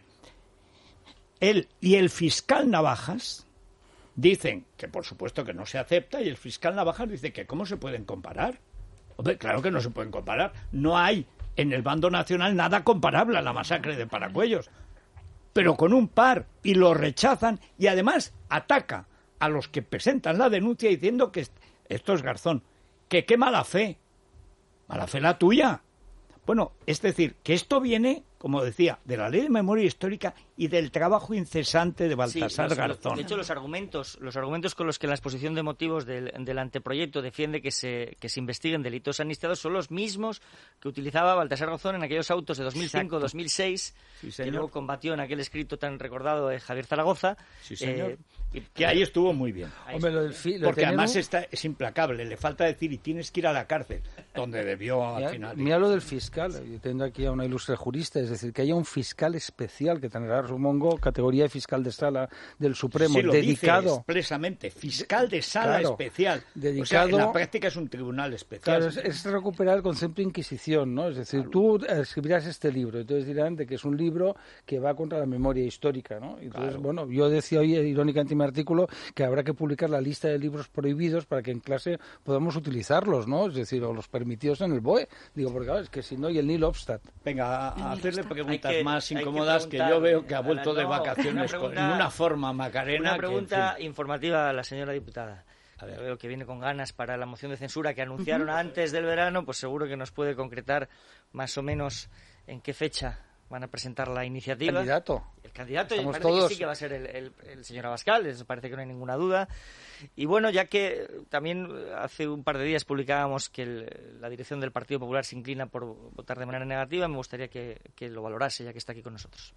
él y el fiscal Navajas dicen que por supuesto que no se acepta, y el fiscal Navajas dice que ¿cómo se pueden comparar? Hombre, claro que no se pueden comparar. No hay en el bando nacional nada comparable a la masacre de Paracuellos. Pero con un par, y lo rechazan, y además ataca a los que presentan la denuncia diciendo que esto es Garzón, que qué mala fe, mala fe la tuya. Bueno, es decir, que esto viene como decía, de la Ley de Memoria Histórica y del trabajo incesante de Baltasar sí, los, Garzón. De hecho, los argumentos, los argumentos con los que la exposición de motivos del, del anteproyecto defiende que se, que se investiguen delitos amnistiados son los mismos que utilizaba Baltasar Garzón en aquellos autos de dos mil cinco dos mil seis, sí, que luego combatió en aquel escrito tan recordado de Javier Zaragoza. Sí, señor. Eh, y, que ahí estuvo muy bien. Hombre, lo del fi- lo Porque tenemos... además está, es implacable, le falta decir y tienes que ir a la cárcel, donde debió mira, al final. Mira lo del fiscal, yo tengo aquí a una ilustre jurista, es decir, que haya un fiscal especial que tendrá, supongo, categoría de fiscal de sala del Supremo, sí, lo dedicado dice expresamente, fiscal de sala claro, especial, dedicado, o sea, en la práctica es un tribunal especial. Claro, es, es recuperar el concepto de inquisición, ¿no? Es decir, claro, tú escribirás este libro, entonces dirán de que es un libro que va contra la memoria histórica, ¿no? Entonces, claro, bueno, yo decía hoy irónicamente en mi artículo que habrá que publicar la lista de libros prohibidos para que en clase podamos utilizarlos, ¿no? Es decir, o los permitidos en el B O E. Digo, porque claro, es que si no, y el Neil Obstadt. Venga, a, a hacerle preguntas que, más incómodas que, que yo veo que ha vuelto la, de vacaciones una pregunta, con, en una forma Macarena. Una pregunta que, informativa a la señora diputada. A ver. Yo veo que viene con ganas para la moción de censura que anunciaron uh-huh. antes del verano, pues seguro que nos puede concretar más o menos en qué fecha van a presentar la iniciativa. El candidato. El candidato, Estamos parece todos... que sí que va a ser el, el, el señor Abascal, eso parece que no hay ninguna duda. Y bueno, ya que también hace un par de días publicábamos que el, la dirección del Partido Popular se inclina por votar de manera negativa, me gustaría que, que lo valorase, ya que está aquí con nosotros.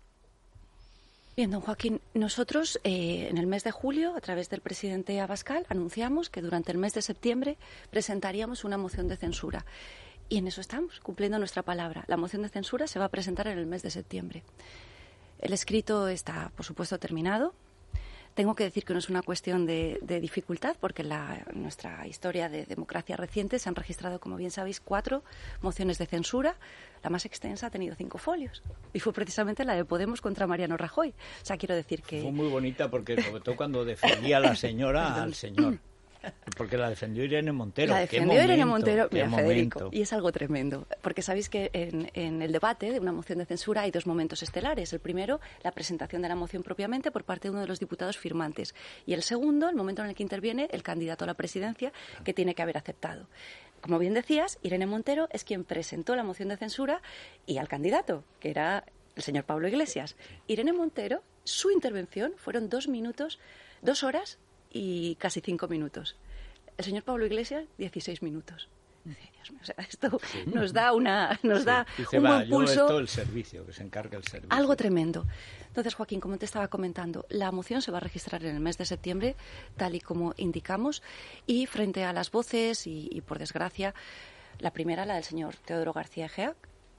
Bien, don Joaquín, nosotros eh, en el mes de julio, a través del presidente Abascal, anunciamos que durante el mes de septiembre presentaríamos una moción de censura. Y en eso estamos, cumpliendo nuestra palabra. La moción de censura se va a presentar en el mes de septiembre. El escrito está, por supuesto, terminado. Tengo que decir que no es una cuestión de, de dificultad, porque en la, nuestra historia de democracia reciente se han registrado, como bien sabéis, cuatro mociones de censura. La más extensa ha tenido cinco folios. Y fue precisamente la de Podemos contra Mariano Rajoy. O sea, quiero decir que... Fue muy bonita porque, sobre todo cuando defendía a la señora al señor. Porque la defendió Irene Montero. La defendió Irene Montero, mira, momento. Federico, y es algo tremendo. Porque sabéis que en, en el debate de una moción de censura hay dos momentos estelares. El primero, la presentación de la moción propiamente por parte de uno de los diputados firmantes. Y el segundo, el momento en el que interviene el candidato a la presidencia, que tiene que haber aceptado. Como bien decías, Irene Montero es quien presentó la moción de censura y al candidato, que era el señor Pablo Iglesias. Irene Montero, su intervención fueron dos minutos, dos horas y casi cinco minutos. El señor Pablo Iglesias, dieciséis minutos. Dios mío, o sea, esto sí. nos da una nos sí. da Dice, un va, buen pulso. Todo el servicio, que se encarga el servicio. Algo tremendo. Entonces, Joaquín, como te estaba comentando, la moción se va a registrar en el mes de septiembre, tal y como indicamos, y frente a las voces, y, y por desgracia, la primera, la del señor Teodoro García Egea,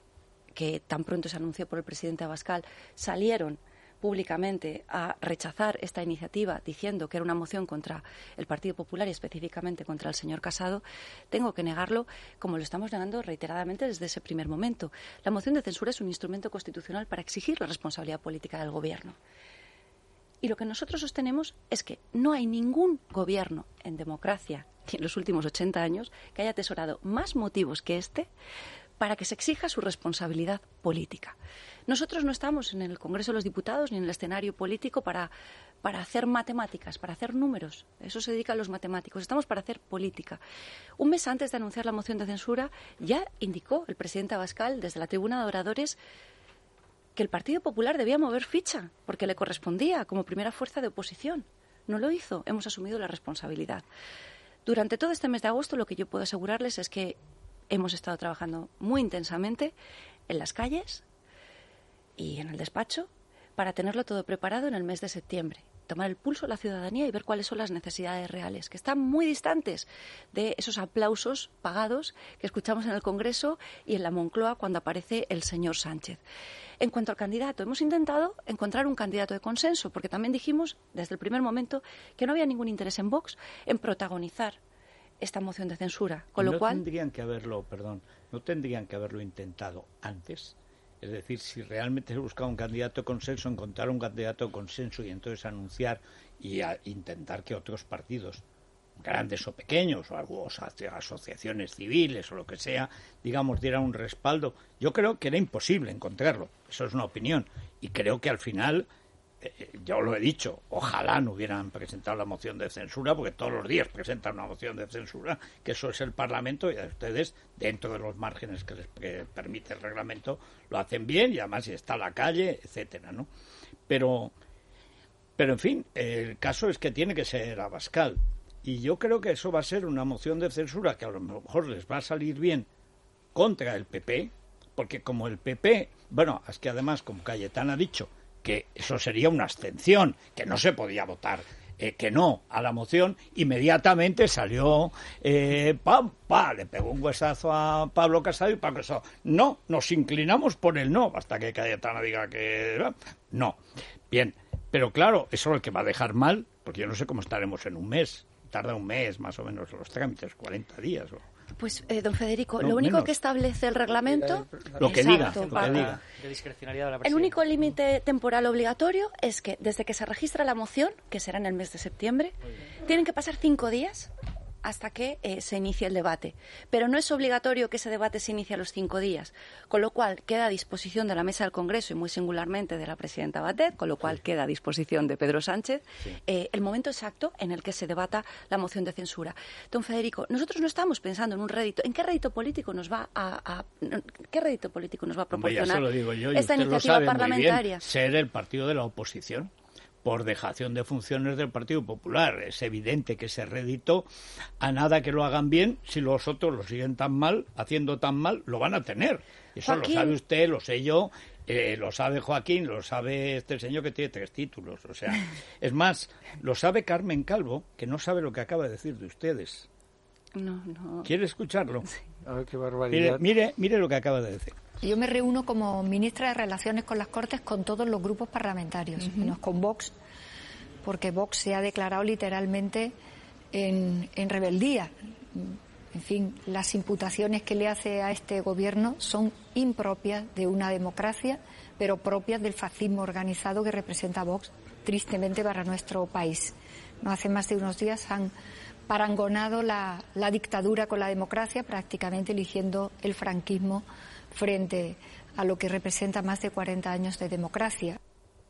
que tan pronto se anunció por el presidente Abascal, salieron públicamente a rechazar esta iniciativa diciendo que era una moción contra el Partido Popular y específicamente contra el señor Casado, tengo que negarlo como lo estamos negando reiteradamente desde ese primer momento. La moción de censura es un instrumento constitucional para exigir la responsabilidad política del Gobierno. Y lo que nosotros sostenemos es que no hay ningún gobierno en democracia en los últimos ochenta años que haya atesorado más motivos que este para que se exija su responsabilidad política. Nosotros no estamos en el Congreso de los Diputados ni en el escenario político para, para hacer matemáticas, para hacer números. Eso se dedican los matemáticos. Estamos para hacer política. Un mes antes de anunciar la moción de censura, ya indicó el presidente Abascal desde la tribuna de oradores que el Partido Popular debía mover ficha, porque le correspondía como primera fuerza de oposición. No lo hizo. Hemos asumido la responsabilidad. Durante todo este mes de agosto, lo que yo puedo asegurarles es que hemos estado trabajando muy intensamente en las calles y en el despacho para tenerlo todo preparado en el mes de septiembre. Tomar el pulso a la ciudadanía y ver cuáles son las necesidades reales, que están muy distantes de esos aplausos pagados que escuchamos en el Congreso y en la Moncloa cuando aparece el señor Sánchez. En cuanto al candidato, hemos intentado encontrar un candidato de consenso, porque también dijimos desde el primer momento que no había ningún interés en Vox en protagonizar esta moción de censura, con lo no cual... tendrían que haberlo, perdón, no tendrían que haberlo intentado antes. Es decir, si realmente se buscaba un candidato de consenso, encontrar un candidato de consenso y entonces anunciar y a intentar que otros partidos, grandes o pequeños, o algo, asociaciones civiles o lo que sea, digamos, dieran un respaldo. Yo creo que era imposible encontrarlo. Eso es una opinión. Y creo que al final eh, yo lo he didicho, ojalá no hubieran presentado la moción de censura, porque todos los días presentan una moción de censura, que eso es el Parlamento, y a ustedes, dentro de los márgenes que les que permite el reglamento, lo hacen bien, y además está a la calle, etcétera, ¿no? Pero, pero en fin, el caso es que tiene que ser Abascal, y yo creo que eso va a ser una moción de censura que a lo mejor les va a salir bien contra el P P, porque como el P P, bueno, es que además, como Cayetana ha dicho, que eso sería una abstención, que no se podía votar, eh, que no a la moción, inmediatamente salió, eh, pam, pa, le pegó un huesazo a Pablo Casado y Pablo Casado, no, nos inclinamos por el no, hasta que Cayetana diga que no. Bien, pero claro, eso es lo que va a dejar mal, porque yo no sé cómo estaremos en un mes, tarda un mes más o menos los trámites, cuarenta días o... Pues, eh, don Federico, no, lo único menos. que establece el reglamento... Lo que exacto, diga, lo que diga. De discrecionalidad de la El presidenta. único límite temporal obligatorio es que desde que se registra la moción, que será en el mes de septiembre, tienen que pasar cinco días hasta que eh, se inicie el debate. Pero no es obligatorio que ese debate se inicie a los cinco días, con lo cual queda a disposición de la mesa del Congreso y muy singularmente de la presidenta Batet, con lo cual sí. queda a disposición de Pedro Sánchez, sí. eh, el momento exacto en el que se debata la moción de censura. Don Federico, nosotros no estamos pensando en un rédito. ¿En qué rédito político nos va a, a qué rédito político nos va a proporcionar Hombre, ya se lo digo yo, y esta usted iniciativa lo sabe parlamentaria? Muy bien, ser el partido de la oposición, por dejación de funciones del Partido Popular. Es evidente que se rédito, a nada que lo hagan bien, si los otros lo siguen tan mal, haciendo tan mal, lo van a tener. Eso Joaquín. Lo sabe usted, lo sé yo, eh, lo sabe Joaquín, lo sabe este señor que tiene tres títulos. O sea, es más, lo sabe Carmen Calvo, que no sabe lo que acaba de decir de ustedes. No, no. ¿Quiere escucharlo? Sí. A ver, qué barbaridad. Mire, mire, mire lo que acaba de decir. Yo me reúno como ministra de Relaciones con las Cortes con todos los grupos parlamentarios, uh-huh. menos con Vox, porque Vox se ha declarado literalmente en, en rebeldía. En fin, las imputaciones que le hace a este gobierno son impropias de una democracia, pero propias del fascismo organizado que representa Vox, tristemente, para nuestro país. No hace más de unos días han parangonado la, la dictadura con la democracia, prácticamente eligiendo el franquismo frente a lo que representa más de cuarenta años de democracia.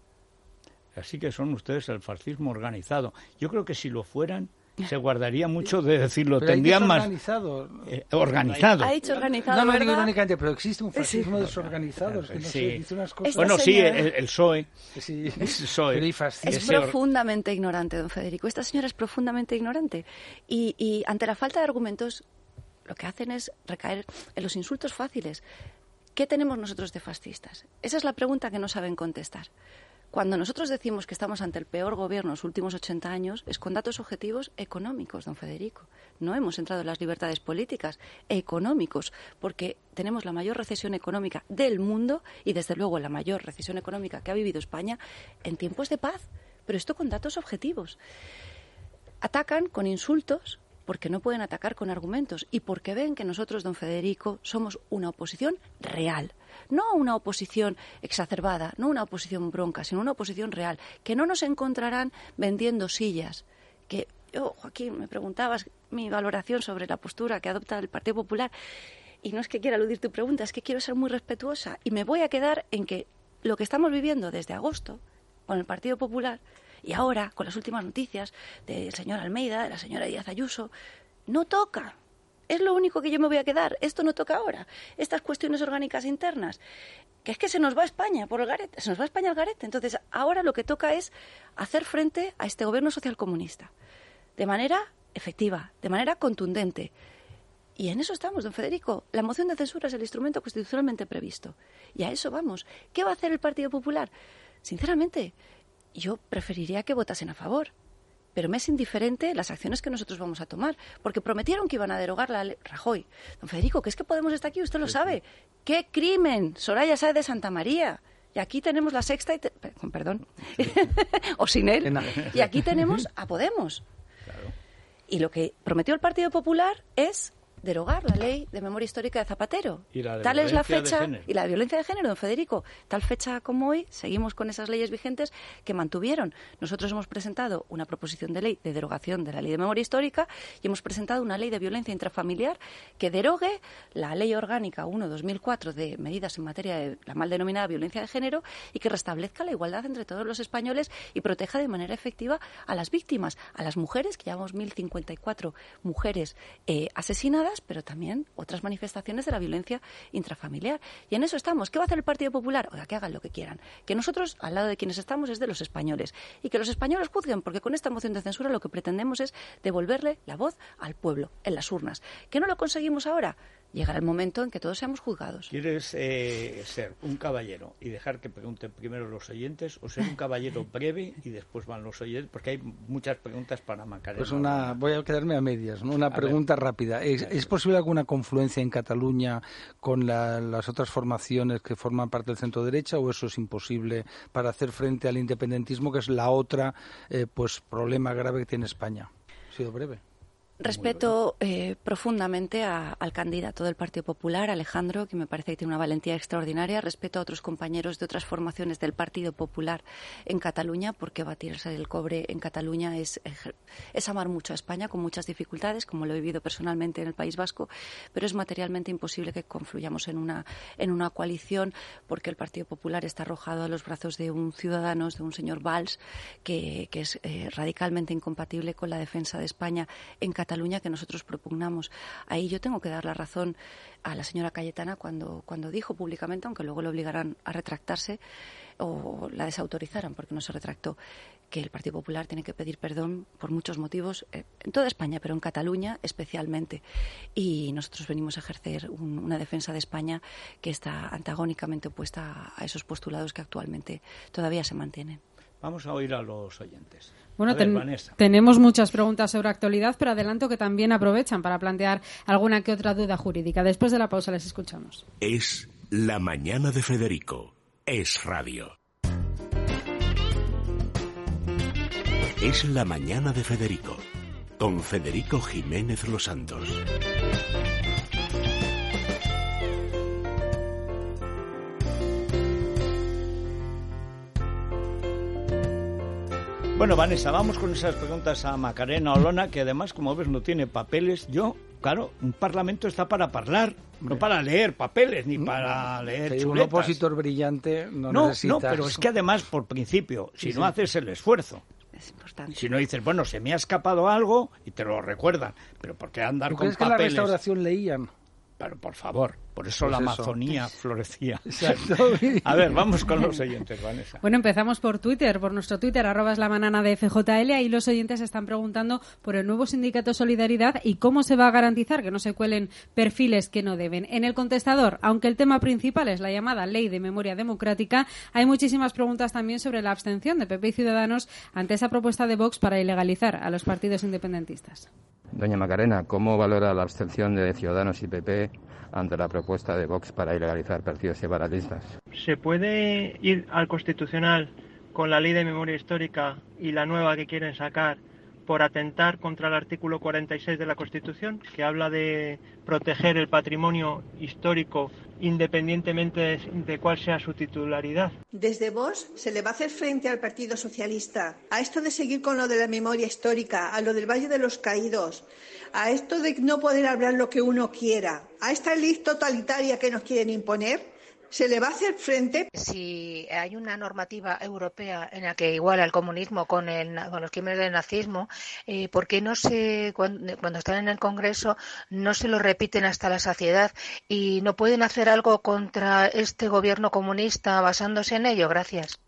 Así que son ustedes el fascismo organizado. Yo creo que si lo fueran, se guardaría mucho de decirlo. Pero tendrían más organizado. Eh, organizado. Ha dicho organizado. No, no ¿verdad? digo irónicamente, pero existe un fascismo sí. desorganizado. Es que no sí. sé, dice unas cosas. Esta bueno, señora... sí, el, el P S O E. Sí. El P S O E. Es profundamente ignorante, don Federico. Esta señora es profundamente ignorante. Y, y ante la falta de argumentos, lo que hacen es recaer en los insultos fáciles. ¿Qué tenemos nosotros de fascistas? Esa es la pregunta que no saben contestar. Cuando nosotros decimos que estamos ante el peor gobierno de los últimos ochenta años, es con datos objetivos económicos, don Federico. No hemos entrado en las libertades políticas, económicos, porque tenemos la mayor recesión económica del mundo y, desde luego, la mayor recesión económica que ha vivido España en tiempos de paz. Pero esto con datos objetivos. Atacan con insultos porque no pueden atacar con argumentos y porque ven que nosotros, don Federico, somos una oposición real. No una oposición exacerbada, no una oposición bronca, sino una oposición real, que no nos encontrarán vendiendo sillas. Que yo, Joaquín, me preguntabas mi valoración sobre la postura que adopta el Partido Popular, y no es que quiera eludir tu pregunta, es que quiero ser muy respetuosa, y me voy a quedar en que lo que estamos viviendo desde agosto con el Partido Popular y ahora con las últimas noticias del señor Almeida, de la señora Díaz Ayuso, no toca. Es lo único que yo me voy a quedar. Esto no toca ahora. Estas cuestiones orgánicas internas, que es que se nos va a España por el garete, se nos va a España al garete. Entonces, ahora lo que toca es hacer frente a este gobierno socialcomunista de manera efectiva, de manera contundente. Y en eso estamos, don Federico. La moción de censura es el instrumento constitucionalmente previsto. Y a eso vamos. ¿Qué va a hacer el Partido Popular? Sinceramente, yo preferiría que votasen a favor. Pero me es indiferente las acciones que nosotros vamos a tomar, porque prometieron que iban a derogar la ley Rajoy. Don Federico, que es que Podemos está aquí, usted lo sabe. ¡Qué crimen! Soraya Sáez de Santa María. Y aquí tenemos la sexta y... Te... Perdón. O sin él. Y aquí tenemos a Podemos. Y lo que prometió el Partido Popular es derogar la ley de memoria histórica de Zapatero. Y la de Tal es la violencia fecha, de y la de violencia de género, don Federico, tal fecha como hoy, seguimos con esas leyes vigentes que mantuvieron. Nosotros hemos presentado una proposición de ley de derogación de la ley de memoria histórica y hemos presentado una ley de violencia intrafamiliar que derogue la ley orgánica uno barra dos mil cuatro de medidas en materia de la mal denominada violencia de género y que restablezca la igualdad entre todos los españoles y proteja de manera efectiva a las víctimas, a las mujeres, que llevamos mil cincuenta y cuatro mujeres eh, asesinadas, pero también otras manifestaciones de la violencia intrafamiliar. Y en eso estamos. ¿Qué va a hacer el Partido Popular? Oiga, que hagan lo que quieran. Que nosotros, al lado de quienes estamos, es de los españoles. Y que los españoles juzguen, porque con esta moción de censura lo que pretendemos es devolverle la voz al pueblo en las urnas. ¿Que no lo conseguimos ahora? Llegará el momento en que todos seamos juzgados. ¿Quieres eh, ser un caballero y dejar que pregunten primero los oyentes, o ser un caballero breve y después van los oyentes? Porque hay muchas preguntas para Macarena. Pues una, voy a quedarme a medias, ¿no? Una a pregunta ver. rápida. ¿Es, ¿Es posible alguna confluencia en Cataluña con la, las otras formaciones que forman parte del centro derecha, o eso es imposible para hacer frente al independentismo, que es la otra eh, pues problema grave que tiene España? Ha sido breve. Respeto eh, profundamente a, al candidato del Partido Popular, Alejandro, que me parece que tiene una valentía extraordinaria. Respeto a otros compañeros de otras formaciones del Partido Popular en Cataluña, porque batirse el cobre en Cataluña es, es amar mucho a España, con muchas dificultades, como lo he vivido personalmente en el País Vasco, pero es materialmente imposible que confluyamos en una, en una coalición, porque el Partido Popular está arrojado a los brazos de un Ciudadanos, de un señor Valls, que, que es eh, radicalmente incompatible con la defensa de España en Cataluña. Cataluña que nosotros propugnamos. Ahí yo tengo que dar la razón a la señora Cayetana cuando, cuando dijo públicamente, aunque luego le obligaran a retractarse o la desautorizaran porque no se retractó, que el Partido Popular tiene que pedir perdón por muchos motivos eh, en toda España, pero en Cataluña especialmente. Y nosotros venimos a ejercer un, una defensa de España que está antagónicamente opuesta a, a esos postulados que actualmente todavía se mantienen. Vamos a oír a los oyentes. Bueno, ver, ten, tenemos muchas preguntas sobre actualidad, pero adelanto que también aprovechan para plantear alguna que otra duda jurídica. Después de la pausa les escuchamos. Es La Mañana de Federico. Es radio. Es La Mañana de Federico. Con Federico Jiménez Los Santos. Bueno, Vanessa, vamos con esas preguntas a Macarena Olona, que además, como ves, no tiene papeles. Yo, claro, un parlamento está para hablar, no para leer papeles, ni para leer chuletas. Un opositor brillante no, no necesitas... No, pero es que además, por principio, si sí, no sí. haces el esfuerzo... Es importante. Si no dices, bueno, se me ha escapado algo y te lo recuerdan, pero ¿por qué andar con papeles? ¿Crees que en la Restauración leían? Pero por favor, por eso pues la eso. Amazonía florecía. Exacto. A ver, vamos con los oyentes, Vanessa. Bueno, empezamos por Twitter, por nuestro Twitter, arroba es la banana de F J L. Ahí los oyentes están preguntando por el nuevo sindicato Solidaridad y cómo se va a garantizar que no se cuelen perfiles que no deben. En el contestador, aunque el tema principal es la llamada Ley de Memoria Democrática, hay muchísimas preguntas también sobre la abstención de P P y Ciudadanos ante esa propuesta de Vox para ilegalizar a los partidos independentistas. Doña Macarena, ¿cómo valora la abstención de Ciudadanos y P P ante la propuesta de Vox para ilegalizar partidos separatistas? ¿Se puede ir al Constitucional con la ley de memoria histórica y la nueva que quieren sacar por atentar contra el artículo cuarenta y seis de la Constitución, que habla de proteger el patrimonio histórico independientemente de cuál sea su titularidad? Desde Vox se le va a hacer frente al Partido Socialista a esto de seguir con lo de la memoria histórica, a lo del Valle de los Caídos, a esto de no poder hablar lo que uno quiera, a esta ley totalitaria que nos quieren imponer. ¿Se le va a hacer frente? Si hay una normativa europea en la que iguala el comunismo con, el, con los crímenes del nazismo, eh, ¿por qué no se, cuando, cuando están en el Congreso, no se lo repiten hasta la saciedad y no pueden hacer algo contra este gobierno comunista basándose en ello? Gracias.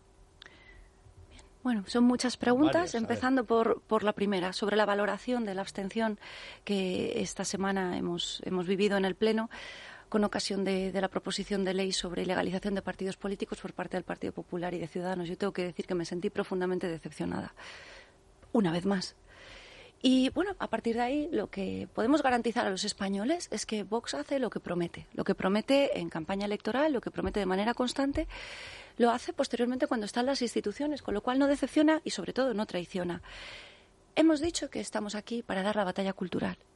Bueno, son muchas preguntas, vale, empezando por, por la primera, sobre la valoración de la abstención que esta semana hemos, hemos vivido en el Pleno, con ocasión de, de la proposición de ley sobre ilegalización de partidos políticos por parte del Partido Popular y de Ciudadanos. Yo tengo que decir que me sentí profundamente decepcionada, una vez más. Y bueno, a partir de ahí lo que podemos garantizar a los españoles es que Vox hace lo que promete. Lo que promete en campaña electoral, lo que promete de manera constante, lo hace posteriormente cuando está en las instituciones, con lo cual no decepciona y sobre todo no traiciona. Hemos dicho que estamos aquí para dar la batalla cultural.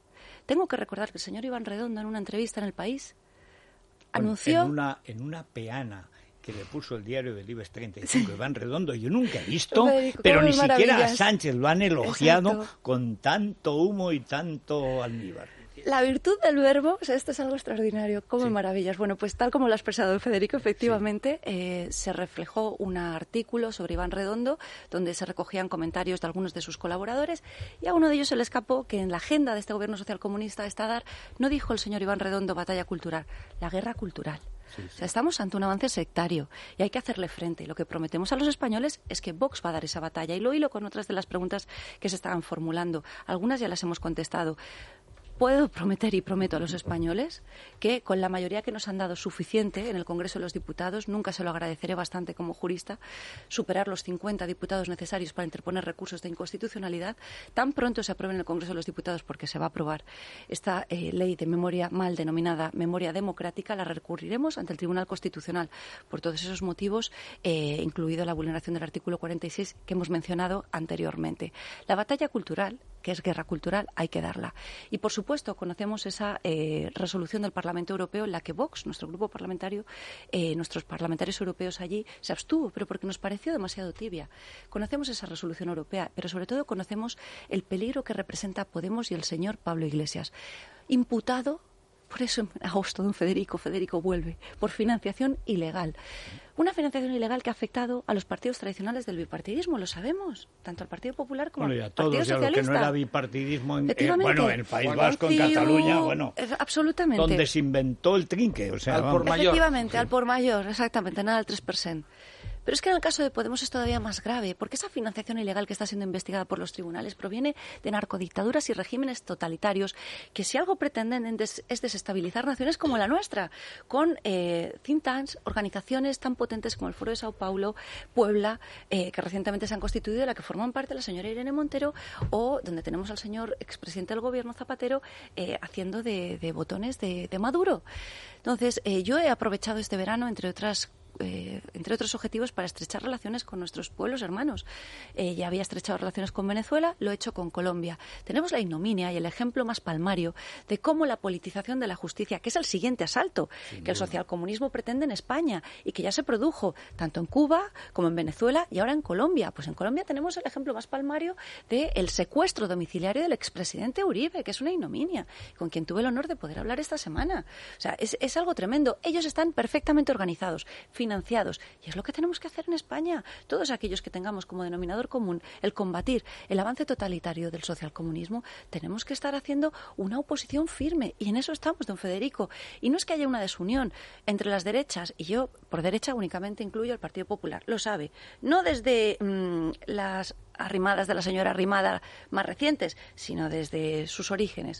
Tengo que recordar que el señor Iván Redondo, en una entrevista en El País, bueno, anunció... En una, en una peana que le puso el diario del IBEX treinta y cinco, sí. Iván Redondo, yo nunca he visto, Federico, pero ni siquiera a Sánchez lo han elogiado. Exacto. Con tanto humo y tanto almíbar. La virtud del verbo, o sea, esto es algo extraordinario, como sí. maravillas. Bueno, pues tal como lo ha expresado Federico, efectivamente, sí. eh, se reflejó un artículo sobre Iván Redondo, donde se recogían comentarios de algunos de sus colaboradores, y a uno de ellos se le escapó que en la agenda de este gobierno socialcomunista de Estadar no dijo el señor Iván Redondo batalla cultural, la guerra cultural. Sí, sí. O sea, estamos ante un avance sectario y hay que hacerle frente. Y lo que prometemos a los españoles es que Vox va a dar esa batalla. Y lo hilo con otras de las preguntas que se estaban formulando. Algunas ya las hemos contestado. Puedo prometer y prometo a los españoles que con la mayoría que nos han dado suficiente en el Congreso de los Diputados, nunca se lo agradeceré bastante como jurista, superar los cincuenta diputados necesarios para interponer recursos de inconstitucionalidad, tan pronto se apruebe en el Congreso de los Diputados, porque se va a aprobar esta eh, ley de memoria mal denominada memoria democrática, la recurriremos ante el Tribunal Constitucional por todos esos motivos, eh, incluido la vulneración del artículo cuarenta y seis que hemos mencionado anteriormente. La batalla cultural, que es guerra cultural, hay que darla. Y, por supuesto, conocemos esa eh, resolución del Parlamento Europeo en la que Vox, nuestro grupo parlamentario, eh, nuestros parlamentarios europeos allí, se abstuvo, pero porque nos pareció demasiado tibia. Conocemos esa resolución europea, pero sobre todo conocemos el peligro que representa Podemos y el señor Pablo Iglesias, imputado. Por eso en agosto, don Federico, Federico vuelve, por financiación ilegal. Una financiación ilegal que ha afectado a los partidos tradicionales del bipartidismo, lo sabemos, tanto al Partido Popular como bueno, al Partido Socialista. Bueno, y a todos, ya lo que no era bipartidismo, en, eh, bueno, en el País Vasco, en Cataluña, bueno, absolutamente. Donde se inventó el trinque, o sea, al por mayor. Efectivamente, sí. al por mayor, exactamente, nada al tres por ciento. Pero es que en el caso de Podemos es todavía más grave, porque esa financiación ilegal que está siendo investigada por los tribunales proviene de narcodictaduras y regímenes totalitarios que, si algo pretenden, es desestabilizar naciones como la nuestra, con eh, think tanks, organizaciones tan potentes como el Foro de Sao Paulo, Puebla, eh, que recientemente se han constituido, de la que forman parte la señora Irene Montero, o donde tenemos al señor expresidente del Gobierno, Zapatero, eh, haciendo de, de botones de, de Maduro. Entonces, eh, yo he aprovechado este verano, entre otras Eh, entre otros objetivos, para estrechar relaciones con nuestros pueblos hermanos. Eh, ya había estrechado relaciones con Venezuela, lo he hecho con Colombia. Tenemos la ignominia y el ejemplo más palmario de cómo la politización de la justicia, que es el siguiente asalto Sin que duda. el socialcomunismo pretende en España y que ya se produjo tanto en Cuba como en Venezuela y ahora en Colombia. Pues en Colombia tenemos el ejemplo más palmario del secuestro domiciliario del expresidente Uribe, que es una ignominia, con quien tuve el honor de poder hablar esta semana. O sea, es, es algo tremendo. Ellos están perfectamente organizados, financiados. Y es lo que tenemos que hacer en España. Todos aquellos que tengamos como denominador común el combatir el avance totalitario del socialcomunismo, tenemos que estar haciendo una oposición firme. Y en eso estamos, don Federico. Y no es que haya una desunión entre las derechas, y yo por derecha únicamente incluyo al Partido Popular, lo sabe. No desde mmm, las arrimadas de la señora Arrimada más recientes, sino desde sus orígenes.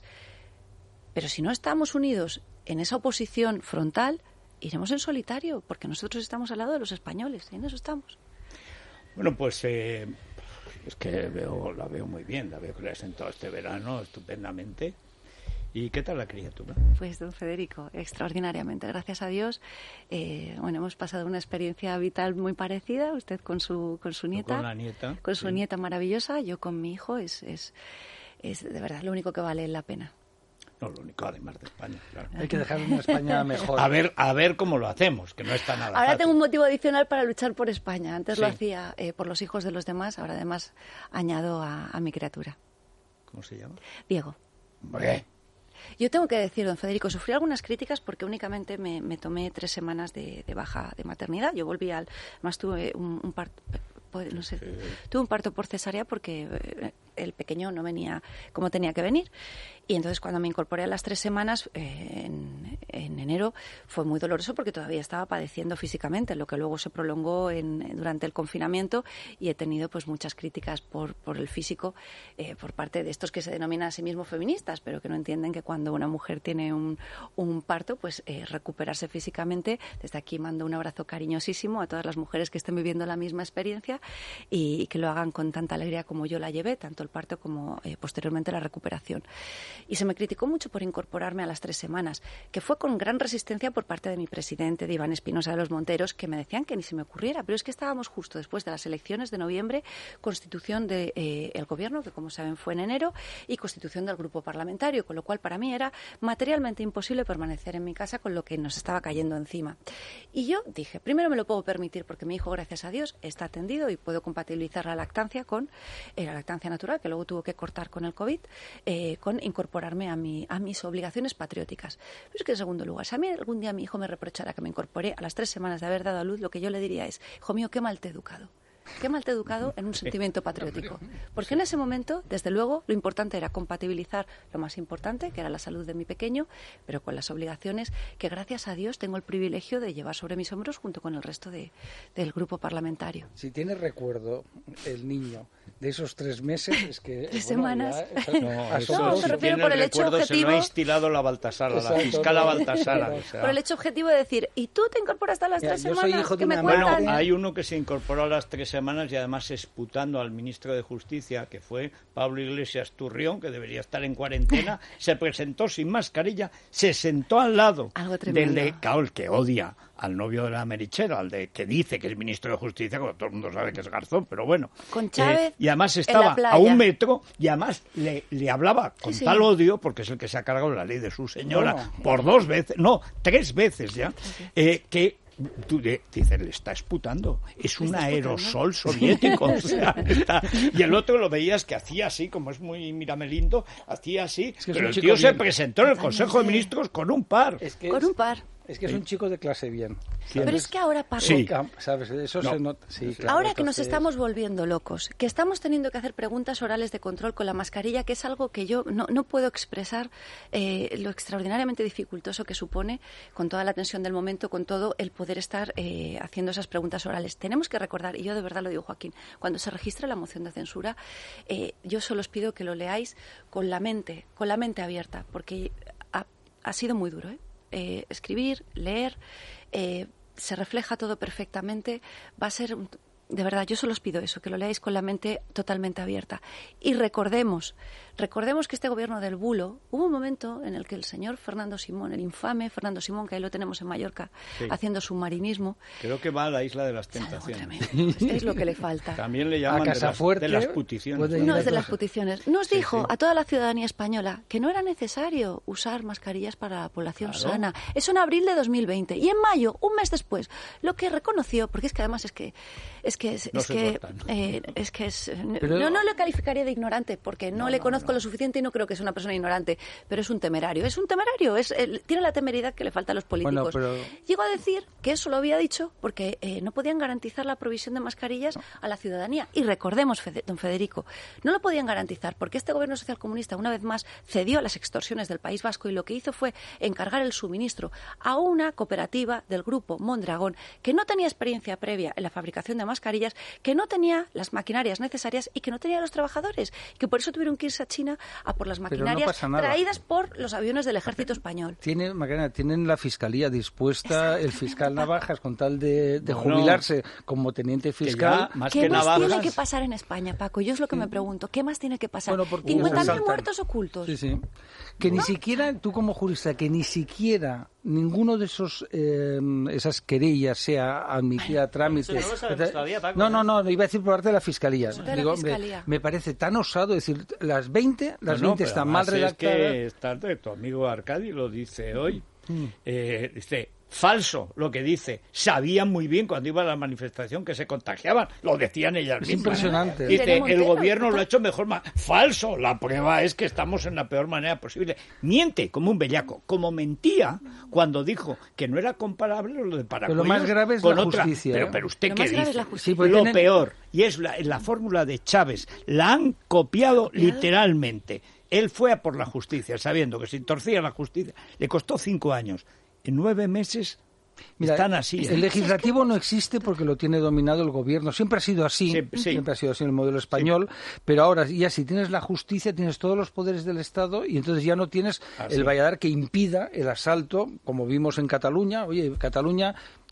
Pero si no estamos unidos en esa oposición frontal, iremos en solitario, porque nosotros estamos al lado de los españoles, y en eso estamos. Bueno, pues eh, es que veo, la veo muy bien, la veo que la he sentado este verano estupendamente. ¿Y qué tal la criatura? Pues, don Federico, extraordinariamente, gracias a Dios. Eh, bueno, hemos pasado una experiencia vital muy parecida, usted con su con su nieta, con la nieta, con su sí. nieta maravillosa, yo con mi hijo, es, es, es de verdad lo único que vale la pena. No, lo único, además de España, claro. Hay que dejar una España mejor. A ver, a ver cómo lo hacemos, que no está nada Ahora fácil. Tengo un motivo adicional para luchar por España. Antes sí. lo hacía eh, por los hijos de los demás, ahora además añado a, a mi criatura. ¿Cómo se llama? Diego. Hombre. Yo tengo que decir, don Federico, sufrí algunas críticas porque únicamente me, me tomé tres semanas de, de baja de maternidad. Yo volví al... Además tuve un, un parto... No sé, tuve un parto por cesárea porque el pequeño no venía como tenía que venir. Y entonces cuando me incorporé a las tres semanas, eh, en, en enero, fue muy doloroso porque todavía estaba padeciendo físicamente, lo que luego se prolongó en, durante el confinamiento, y he tenido pues muchas críticas por, por el físico eh, por parte de estos que se denominan a sí mismos feministas, pero que no entienden que cuando una mujer tiene un, un parto, pues eh, recuperarse físicamente. Desde aquí mando un abrazo cariñosísimo a todas las mujeres que estén viviendo la misma experiencia y, y que lo hagan con tanta alegría como yo la llevé, tanto el parto como eh, posteriormente la recuperación. Y se me criticó mucho por incorporarme a las tres semanas, que fue fue con gran resistencia por parte de mi presidente, de Iván Espinosa de los Monteros, que me decían que ni se me ocurriera, pero es que estábamos justo después de las elecciones de noviembre, constitución del de, eh, gobierno, que como saben fue en enero, y constitución del grupo parlamentario, con lo cual para mí era materialmente imposible permanecer en mi casa con lo que nos estaba cayendo encima. Y yo dije, primero me lo puedo permitir porque mi hijo, gracias a Dios, está atendido y puedo compatibilizar la lactancia con eh, la lactancia natural, que luego tuvo que cortar con el COVID, eh, con incorporarme a, mi, a mis obligaciones patrióticas. Pero es que en segundo lugar, si a mí algún día mi hijo me reprochara que me incorporé a las tres semanas de haber dado a luz, lo que yo le diría es, hijo mío, qué mal te he educado. Qué mal te he educado en un sentimiento patriótico. Porque en ese momento, desde luego, lo importante era compatibilizar lo más importante, que era la salud de mi pequeño, pero con las obligaciones que, gracias a Dios, tengo el privilegio de llevar sobre mis hombros junto con el resto de, del grupo parlamentario. Si tienes recuerdo, el niño, de esos tres meses, es que... Tres bueno, semanas. Ya, no, eso, no, me refiero por el hecho recuerdo, objetivo... Se lo ha instilado la Baltasara, Exacto, la fiscala no, Baltasara. O sea. Por el hecho objetivo de decir, ¿y tú te incorporaste a las Mira, tres yo semanas? Soy hijo de que me una cuentan? Bueno, hay uno que se incorporó a las tres semanas y además esputando al ministro de Justicia, que fue Pablo Iglesias Turrión, que debería estar en cuarentena, se presentó sin mascarilla, se sentó al lado del de, claro, el que odia al novio de la Merichera, al de que dice que es ministro de Justicia, cuando todo el mundo sabe que es Garzón, pero bueno. Con Chávez eh, y además estaba a un metro y además le, le hablaba con sí, tal odio, porque es el que se ha cargado la ley de su señora, bueno, por dos veces, no, tres veces ya, eh, que tú de, dices, le está esputando, es un aerosol soviético, o sea, está, y el otro lo veías que hacía así, como es muy miramelindo, hacía así, es que pero el tío bien. Se presentó en el Consejo de Ministros con un par. Es que con es... un par. Es que es un chico de clase bien. ¿Sabes? Pero es que ahora, Paco... Sí. ¿Sabes? Eso no. se nota. Sí, claro, ahora que entonces... nos estamos volviendo locos, que estamos teniendo que hacer preguntas orales de control con la mascarilla, que es algo que yo no, no puedo expresar eh, lo extraordinariamente dificultoso que supone, con toda la tensión del momento, con todo el poder estar eh, haciendo esas preguntas orales. Tenemos que recordar, y yo de verdad lo digo, Joaquín, cuando se registre la moción de censura, eh, yo solo os pido que lo leáis con la mente, con la mente abierta, porque ha, ha sido muy duro, ¿eh? Eh, escribir, leer, eh, se refleja todo perfectamente, va a ser, de verdad, yo solo os pido eso, que lo leáis con la mente totalmente abierta. Y recordemos, recordemos que este gobierno del bulo, hubo un momento en el que el señor Fernando Simón, el infame Fernando Simón, que ahí lo tenemos en Mallorca, sí, haciendo submarinismo. Creo que va a la Isla de las Tentaciones. Es, es lo que le falta. También le llaman a Casa de, las, Fuerte, de las puticiones. No, es de las puticiones. Nos sí, dijo sí. a toda la ciudadanía española que no era necesario usar mascarillas para la población claro. sana. Eso en abril de dos mil veinte. Y en mayo, un mes después, lo que reconoció, porque es que además es que es que es, no es que cortan, ¿no? eh, es que es pero... no no le calificaría de ignorante porque no, no le no, conozco no. lo suficiente y no creo que es una persona ignorante, pero es un temerario, es un temerario, es eh, tiene la temeridad que le falta a los políticos. Bueno, pero... Llegó a decir que eso lo había dicho porque eh, no podían garantizar la provisión de mascarillas no. a la ciudadanía. Y recordemos, Fede, don Federico, no lo podían garantizar porque este gobierno socialcomunista una vez más cedió a las extorsiones del País Vasco y lo que hizo fue encargar el suministro a una cooperativa del grupo Mondragón que no tenía experiencia previa en la fabricación de mascarillas, que no tenía las maquinarias necesarias y que no tenía los trabajadores, que por eso tuvieron que irse a China a por las maquinarias no traídas por los aviones del ejército español. Tiene, Macarena, tienen la fiscalía dispuesta, el fiscal Navajas, con tal de, de jubilarse no, como teniente fiscal. Ya, más ¿Qué que más Navajas... tiene que pasar en España, Paco? Yo es lo que me pregunto. ¿Qué más tiene que pasar? Bueno, cincuenta mil muertos ocultos. Sí, sí. Que ¿no? Ni siquiera, tú como jurista, que ni siquiera ninguno de esos eh, esas querellas sea admitida a trámite. Eso no lo sabemos todavía, Paco. No, no, no, iba a decir por parte de la Fiscalía. De Digo, la fiscalía. Me, me parece tan osado decir, las veinte, las no, veinte no, están mal redactadas. Es que está, tu amigo Arcadi lo dice hoy. Mm. Eh, dice, falso lo que dice. Sabían muy bien cuando iba a la manifestación que se contagiaban. Lo decían ellas mismas. Es impresionante. Dice, el gobierno lo ha hecho mejor. Ma falso. La prueba es que estamos en la peor manera posible. Miente como un bellaco. Como mentía cuando dijo que no era comparable lo de Paraguay. Pero lo más grave es la otra. justicia. Pero, ¿eh? pero usted lo qué dice. Sí, pues lo tienen... peor. Y es la, la fórmula de Chávez. La han copiado, ¿copiado? Literalmente. Él fue a por la justicia, sabiendo que si torcía la justicia, le costó cinco años. En nueve meses Mira, están así. El legislativo no existe porque lo tiene dominado el gobierno. Siempre ha sido así, sí, sí. siempre ha sido así en el modelo español, sí. Pero ahora ya si tienes la justicia, tienes todos los poderes del Estado y entonces ya no tienes así. El valladar que impida el asalto, como vimos en Cataluña. Oye, Cataluña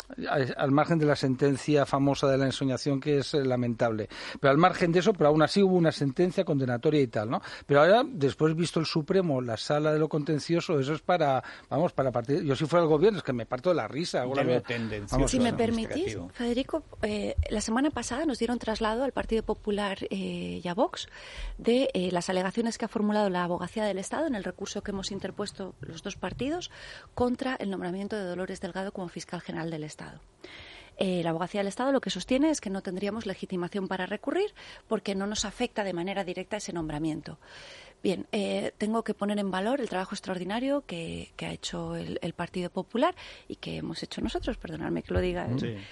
al margen de la sentencia famosa de la ensoñación, que es eh, lamentable. Pero al margen de eso, pero aún así hubo una sentencia condenatoria y tal, ¿no? Pero ahora, después visto el Supremo, la sala de lo contencioso, eso es para, vamos, para partir... Yo si fuera el gobierno, es que me parto de la risa. Debe tendencioso. Si me permitís, Federico, eh, la semana pasada nos dieron traslado al Partido Popular eh, y a Vox de eh, las alegaciones que ha formulado la Abogacía del Estado en el recurso que hemos interpuesto los dos partidos contra el nombramiento de Dolores Delgado como fiscal general del Estado. Eh, la Abogacía del Estado lo que sostiene es que no tendríamos legitimación para recurrir porque no nos afecta de manera directa ese nombramiento. Bien, eh, tengo que poner en valor el trabajo extraordinario que, que ha hecho el, el Partido Popular y que hemos hecho nosotros, perdonadme que lo diga. ¿eh? Sí.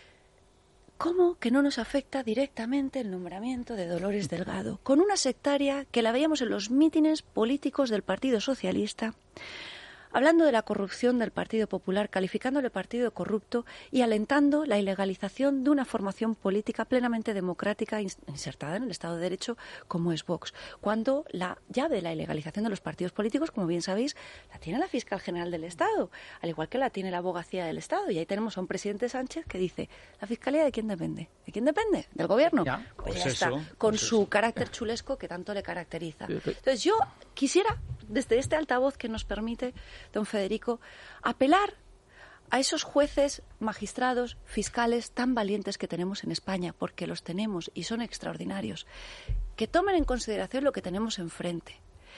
¿Cómo que no nos afecta directamente el nombramiento de Dolores Delgado? Con una sectaria que la veíamos en los mítines políticos del Partido Socialista, hablando de la corrupción del Partido Popular, calificándole partido corrupto y alentando la ilegalización de una formación política plenamente democrática insertada en el Estado de Derecho como es Vox, cuando la llave de la ilegalización de los partidos políticos, como bien sabéis, la tiene la Fiscal General del Estado, al igual que la tiene la Abogacía del Estado. Y ahí tenemos a un presidente Sánchez que dice, ¿la Fiscalía de quién depende? ¿De quién depende? ¿Del Gobierno? Ya, pues, pues ya eso, está, con pues su eso. carácter chulesco que tanto le caracteriza. Entonces yo quisiera, desde este altavoz que nos permite don Federico, apelar a esos jueces, magistrados, fiscales tan valientes que tenemos en España, porque los tenemos y son extraordinarios, que tomen en consideración lo que tenemos enfrente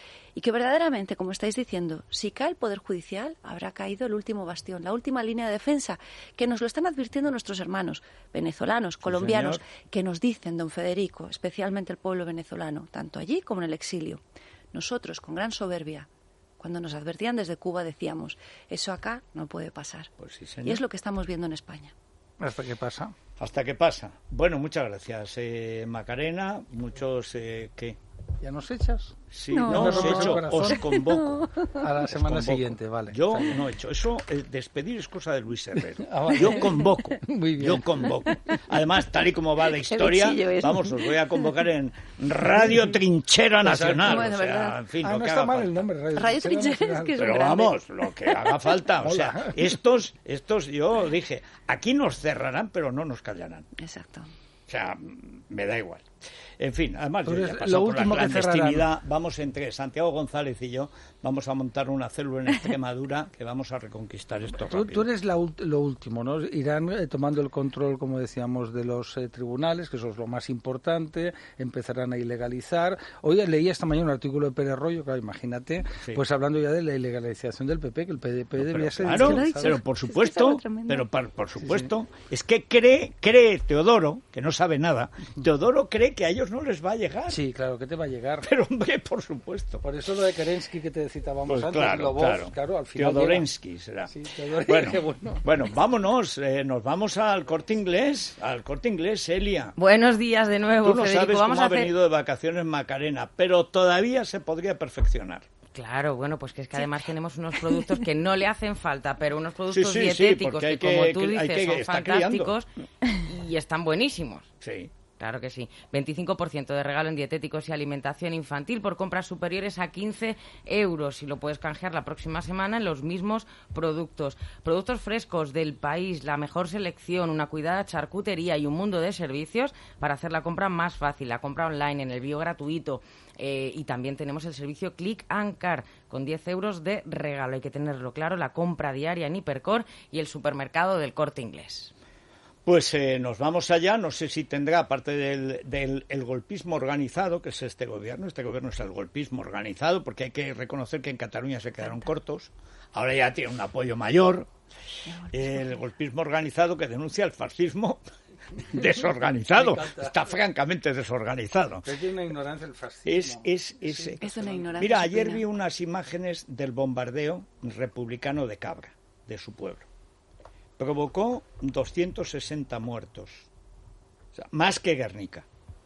y que verdaderamente, como estáis diciendo, si cae el Poder Judicial, habrá caído el último bastión, la última línea de defensa, que nos lo están advirtiendo nuestros hermanos venezolanos, colombianos, sí, que nos dicen, don Federico, especialmente el pueblo venezolano, tanto allí como en el exilio. Nosotros, con gran soberbia, cuando nos advertían desde Cuba, decíamos, eso acá no puede pasar. Pues sí, y es lo que estamos viendo en España. ¿Hasta qué pasa? Hasta qué pasa. Bueno, muchas gracias, eh, Macarena. Muchos, eh, ¿qué? ¿Ya nos echas? Sí, no, no os hecho, os convoco. A la semana siguiente, vale. Yo no he hecho. Eso, eh, despedir es cosa de Luis Herrero. Ah, vale. Yo convoco. Muy bien. Yo convoco. Además, tal y como va la historia, vamos, os voy a convocar en Radio Trinchera Nacional. Bueno, o sea, en fin, ah, lo no que está haga mal falta. el nombre, Radio, Radio Trinchera. Trinchera es que es Pero vamos, lo que haga falta. O sea, estos, estos, yo dije, aquí nos cerrarán, pero no nos callarán. Exacto. O sea, me da igual. En fin, además yo ya he pasado lo por último la que clandestinidad. cerrarán. Vamos entre Santiago González y yo, vamos a montar una célula en Extremadura que vamos a reconquistar esto rápido. Tú, tú eres la, lo último, ¿no? Irán eh, tomando el control, como decíamos, de los eh, tribunales, que eso es lo más importante, empezarán a ilegalizar. Hoy leí esta mañana un artículo de Pérez Royo, claro, imagínate, sí. pues hablando ya de la ilegalización del P P, que el P D P no, debía ser... Claro, pero por supuesto, pero por, por supuesto, sí, sí. es que cree, cree Teodoro, que no sabe nada, Teodoro cree que a ellos no les va a llegar. Sí, claro, que te va a llegar. Pero, hombre, por supuesto. Por eso lo de Kerensky que te citábamos pues antes, claro, Lobov, claro. claro, al final Teodorensky será. Sí, Teodor... bueno, bueno. bueno, vámonos, eh, nos vamos al Corte Inglés, al Corte Inglés, Elia. Buenos días de nuevo, Tú no Federico. sabes vamos cómo a ha hacer... venido de vacaciones Macarena, pero todavía se podría perfeccionar. Claro, bueno, pues que es que además tenemos unos productos que no le hacen falta, pero unos productos sí, sí, dietéticos sí, que, que, como tú que, dices, que, son fantásticos criando. y están buenísimos. Sí. Claro que sí. veinticinco por ciento de regalo en dietéticos y alimentación infantil por compras superiores a quince euros. Y lo puedes canjear la próxima semana en los mismos productos. Productos frescos del país, la mejor selección, una cuidada charcutería y un mundo de servicios para hacer la compra más fácil. La compra online en el envío gratuito. Eh, y también tenemos el servicio Click and Car con diez euros de regalo. Hay que tenerlo claro, la compra diaria en Hipercor y el supermercado del Corte Inglés. Pues eh, nos vamos allá, no sé si tendrá, aparte del, del el golpismo organizado, que es este gobierno, este gobierno es el golpismo organizado, porque hay que reconocer que en Cataluña se quedaron cortos, ahora ya tiene un apoyo mayor, el golpismo organizado que denuncia el fascismo desorganizado, está francamente desorganizado. Es de una ignorancia el fascismo. Es, es, es, sí. es una ignorancia. Mira, ayer vi unas imágenes del bombardeo republicano de Cabra, de su pueblo. Provocó doscientos sesenta muertos, o sea, más que Guernica.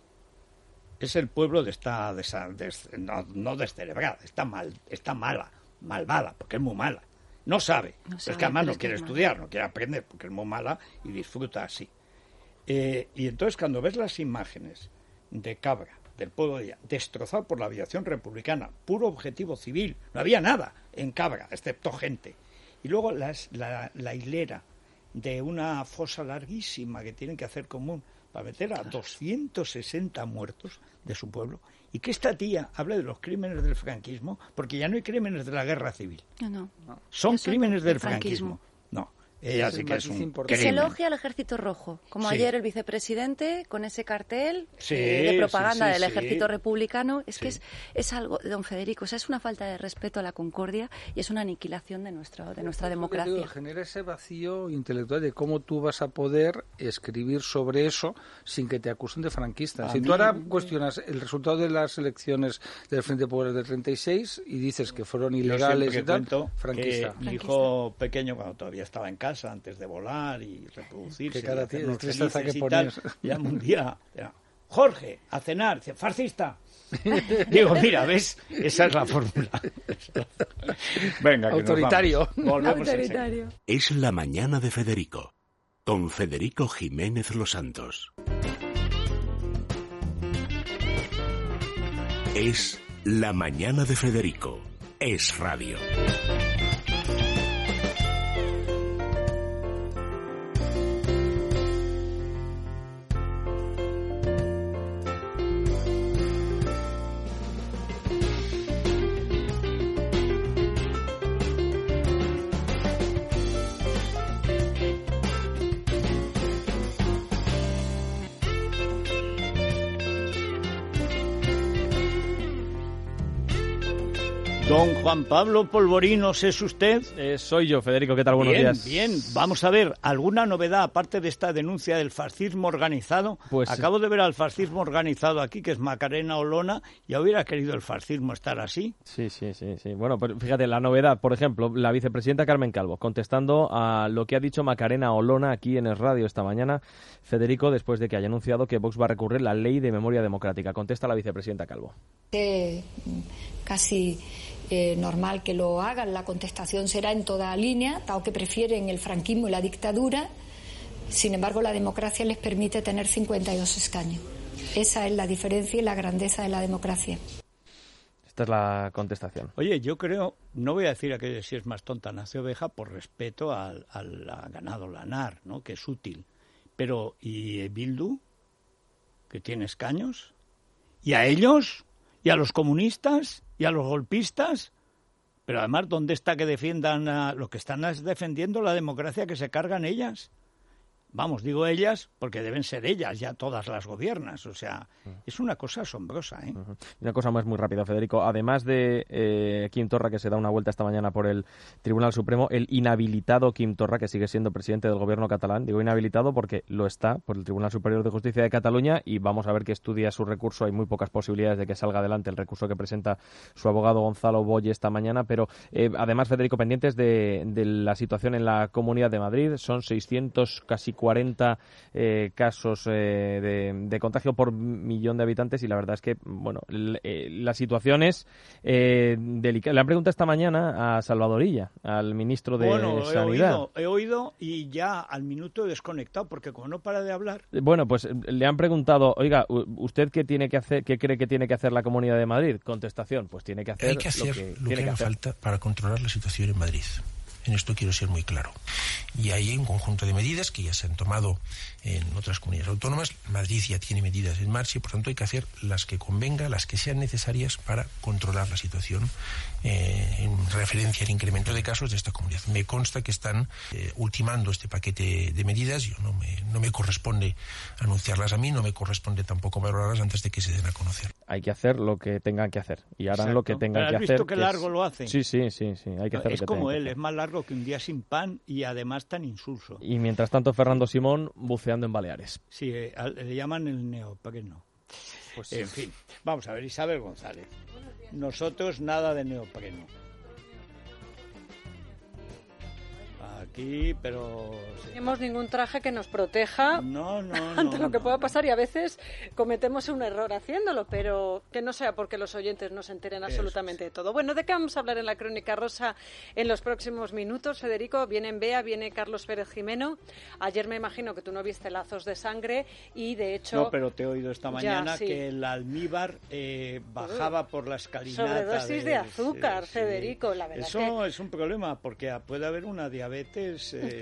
Es el pueblo de esta, de esa, de, no, no descerebrada, está mal, está mala, malvada, porque es muy mala. No sabe, no sabe es que además no quiere estudiar, no quiere aprender, porque es muy mala y disfruta así. Eh, y entonces cuando ves las imágenes de Cabra, del pueblo de ella, destrozado por la aviación republicana, puro objetivo civil, no había nada en Cabra, excepto gente. Y luego las, la, la hilera de una fosa larguísima que tienen que hacer común para meter a doscientos sesenta muertos de su pueblo, y que esta tía hable de los crímenes del franquismo, porque ya no hay crímenes de la guerra civil. No, no. Son Eso crímenes del franquismo. franquismo. No. Ella sí que es un Y se elogia al Ejército Rojo, como Sí. ayer el vicepresidente con ese cartel Sí, eh, de propaganda sí, sí, del sí. Ejército Republicano. Es que Sí. es, es algo, don Federico, o sea, es una falta de respeto a la concordia y es una aniquilación de, nuestro, de nuestra democracia. Genera ese vacío intelectual de cómo tú vas a poder escribir sobre eso sin que te acusen de franquista. A Si mí- tú ahora cuestionas el resultado de las elecciones del Frente Popular del treinta y seis y dices que fueron Yo ilegales siempre y tal, cuento franquista. que mi hijo pequeño, cuando todavía estaba en casa, antes de volar y reproducirse, Que cada y hacernos día, tristeza felices que y ponías. tal, llama un día, ya, Jorge, a cenar, dice, fascista. Digo, mira, ¿ves? Esa es la fórmula. Venga, que nos Autoritario. vamos. Volvemos Autoritario. Es la mañana de Federico, con Federico Jiménez Los Santos. Es la mañana de Federico. Es radio. Don Juan Pablo Polvorinos, ¿es usted? Eh, soy yo, Federico. ¿Qué tal? Buenos bien, días. Bien, vamos a ver, ¿alguna novedad aparte de esta denuncia del fascismo organizado? Pues Acabo de ver al fascismo organizado aquí, que es Macarena Olona, y hubiera querido el fascismo estar así. Sí, sí, sí, sí. Bueno, pues fíjate, la novedad, por ejemplo, la vicepresidenta Carmen Calvo, contestando a lo que ha dicho Macarena Olona aquí en el radio esta mañana, Federico, después de que haya anunciado que Vox va a recurrir la ley de memoria democrática. Contesta la vicepresidenta Calvo. Eh, casi eh, normal que lo hagan. La contestación será en toda línea, dado que prefieren el franquismo y la dictadura. Sin embargo, la democracia les permite tener cincuenta y dos escaños. Esa es la diferencia y la grandeza de la democracia. Esta es la contestación. Oye, yo creo, no voy a decir aquello si es más tonta nace oveja por respeto al, al ganado lanar, ¿no? Que es útil. Pero, ¿y Bildu? ¿Que tiene escaños? ¿Y a ellos? ¿Y a los comunistas? ¿Y a los golpistas? Pero además, ¿dónde está que defiendan a, lo que están es defendiendo la democracia que se cargan ellas? Vamos, digo ellas porque deben ser ellas ya todas las gobiernas. O sea, es una cosa asombrosa, ¿eh? Uh-huh. Una cosa más muy rápida, Federico. Además de eh, Quim Torra, que se da una vuelta esta mañana por el Tribunal Supremo, el inhabilitado Quim Torra, que sigue siendo presidente del gobierno catalán, digo inhabilitado porque lo está por el Tribunal Superior de Justicia de Cataluña y vamos a ver que estudia su recurso. Hay muy pocas posibilidades de que salga adelante el recurso que presenta su abogado Gonzalo Boye esta mañana, pero eh, además, Federico, pendientes de, de la situación en la Comunidad de Madrid, son seiscientos, casi cuarenta eh, casos eh, de, de contagio por millón de habitantes y la verdad es que, bueno, l- eh, la situación es eh, delicada. Le han preguntado esta mañana a Salvadorilla, al ministro de bueno, he Sanidad. oído, he oído y ya al minuto he desconectado porque como no para de hablar. Bueno, pues eh, le han preguntado, oiga, u- ¿usted qué tiene que hacer, qué cree que tiene que hacer la Comunidad de Madrid? Contestación, pues tiene que hacer, Hay que hacer lo que lo que, tiene que haga hacer. falta para controlar la situación en Madrid. En esto quiero ser muy claro. Y hay un conjunto de medidas que ya se han tomado en otras comunidades autónomas. Madrid ya tiene medidas en marcha y, por tanto, hay que hacer las que convenga, las que sean necesarias para controlar la situación eh, en referencia al incremento de casos de esta comunidad. Me consta que están eh, ultimando este paquete de medidas. Yo no me, no me corresponde anunciarlas a mí, no me corresponde tampoco valorarlas antes de que se den a conocer. Hay que hacer lo que tengan que hacer y harán Exacto. lo que tengan ¿Has que visto hacer. qué que largo es- lo hacen? Sí, sí, sí, sí, hay que hacer Es lo que como tengan que él, hacer. es más largo que un día sin pan y además tan insulso. Y mientras tanto, Fernando Simón buceando en Baleares. Sí, eh, al- le llaman el neopreno. Pues en fin, vamos a ver, Isabel González. Nosotros nada de neopreno. Aquí, pero... No tenemos ningún traje que nos proteja no, no, ante no, lo que no, pueda no. pasar y a veces cometemos un error haciéndolo, pero que no sea porque los oyentes no se enteren absolutamente de todo. Bueno, ¿de qué vamos a hablar en la Crónica Rosa en los próximos minutos, Federico? Viene Bea, viene Carlos Pérez Jimeno. Ayer me imagino que tú no viste Lazos de Sangre y de hecho... No, pero te he oído esta Ya, mañana sí. que el almíbar eh, bajaba por la escalinata. Sobredosis de, del- azúcar, sí, sí. Federico, la verdad Eso es que... es un problema porque puede haber una diabetes eh,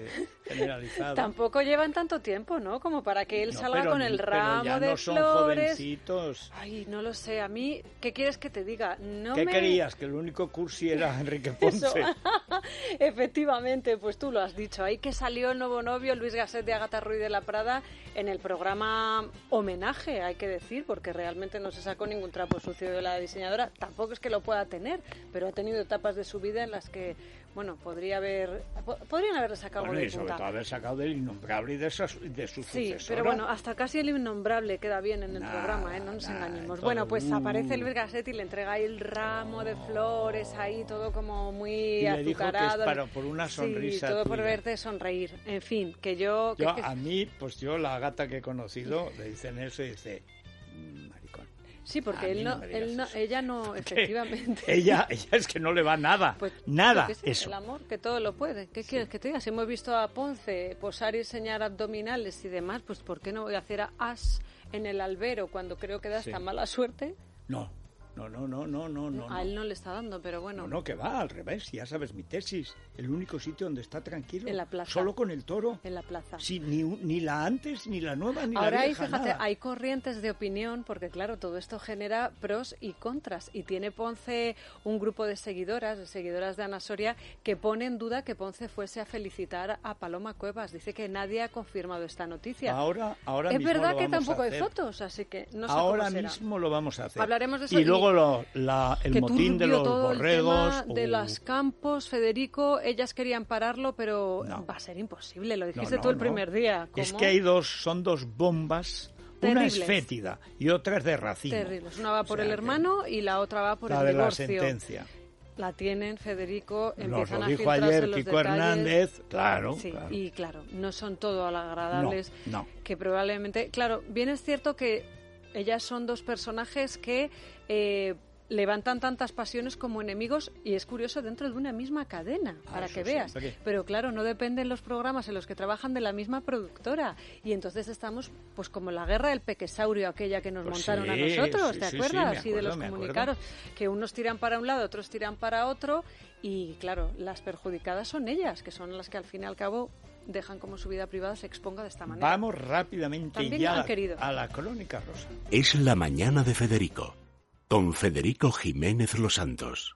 generalizado. Tampoco llevan tanto tiempo, ¿no? Como para que él no, salga con el ramo pero ya de no son flores. Jovencitos. Ay, no lo sé. A mí, ¿qué quieres que te diga? No ¿Qué me... querías? Que el único cursi era Enrique Ponce. Efectivamente, pues tú lo has dicho. Ahí que salió el nuevo novio, Luis Gasset de Agatha Ruiz de la Prada, en el programa Homenaje, hay que decir, porque realmente no se sacó ningún trapo sucio de la diseñadora. Tampoco es que lo pueda tener, pero ha tenido etapas de su vida en las que, bueno, podría haber, podrían haberle sacado bueno, algo de y sobre punta. todo haber sacado del innombrable y de, esa, de su Sí, sucesora. pero bueno, hasta casi el innombrable queda bien en el nah, programa, ¿eh? No nos nah, engañemos. todo, Bueno, pues uh. aparece Luis Gasset y le entrega ahí el ramo de flores, ahí todo como muy y azucarado. le dijo que es para, por una sonrisa Sí, todo tuya. por verte sonreír. En fin, que yo... yo que, a mí, pues yo la gata que he conocido, le dicen eso y dice... Maricón. Sí, porque él no, no él no, ella no, efectivamente. ella, ella es que no le va nada, pues, nada, es eso. El amor, que todo lo puede. ¿Qué sí. quieres que te diga? Si hemos visto a Ponce posar y enseñar abdominales y demás, pues ¿por qué no voy a hacer a As en el albero cuando creo que da esta sí. mala suerte? No. No, no, no, no, no, no. A él no le está dando, pero bueno. No, no, que va, al revés, ya sabes mi tesis. El único sitio donde está tranquilo. En la plaza. Solo con el toro. En la plaza. Sí, ni, ni la antes, ni la nueva, ni Ahora la vieja, hay, fíjate, nada. hay corrientes de opinión, porque claro, todo esto genera pros y contras. Y tiene Ponce un grupo de seguidoras, de seguidoras de Ana Soria, que pone en duda que Ponce fuese a felicitar a Paloma Cuevas. Dice que nadie ha confirmado esta noticia. Ahora, ahora es mismo verdad lo que vamos tampoco a hay hacer. fotos, así que no sé ahora cómo será. mismo lo vamos a hacer. Hablaremos de eso. Y luego lo, la, el que motín de los todo borregos. El tema de uh. los campos, Federico, ellas querían pararlo, pero no. va a ser imposible. Lo dijiste no, no, tú el no. primer día. ¿Cómo? Es que hay dos, son dos bombas. Terribles. Una es fétida y otra es de racismo. Terribles. Una va por o sea, el hermano y la otra va por la el de divorcio. La sentencia. La tienen, Federico, Nos empiezan lo a dijo filtrarse ayer los Kiko detalles. Hernández, claro, Sí, claro. y claro, no son todo agradables. No, no. Que probablemente, claro, bien es cierto que ellas son dos personajes que eh, levantan tantas pasiones como enemigos, y es curioso, dentro de una misma cadena, Ah, para eso que veas. siempre. Pero claro, no dependen los programas en los que trabajan de la misma productora, y entonces estamos pues como la guerra del pequesaurio, aquella que nos Pues montaron sí, a nosotros, sí, ¿te sí, acuerdas? sí, y me de los acuerdo, me comunicados, que unos tiran para un lado, otros tiran para otro, y claro, las perjudicadas son ellas, que son las que al fin y al cabo dejan como su vida privada se exponga de esta manera. Vamos rápidamente También ya han querido. a la crónica rosa. Es la mañana de Federico, con Federico Jiménez Los Santos.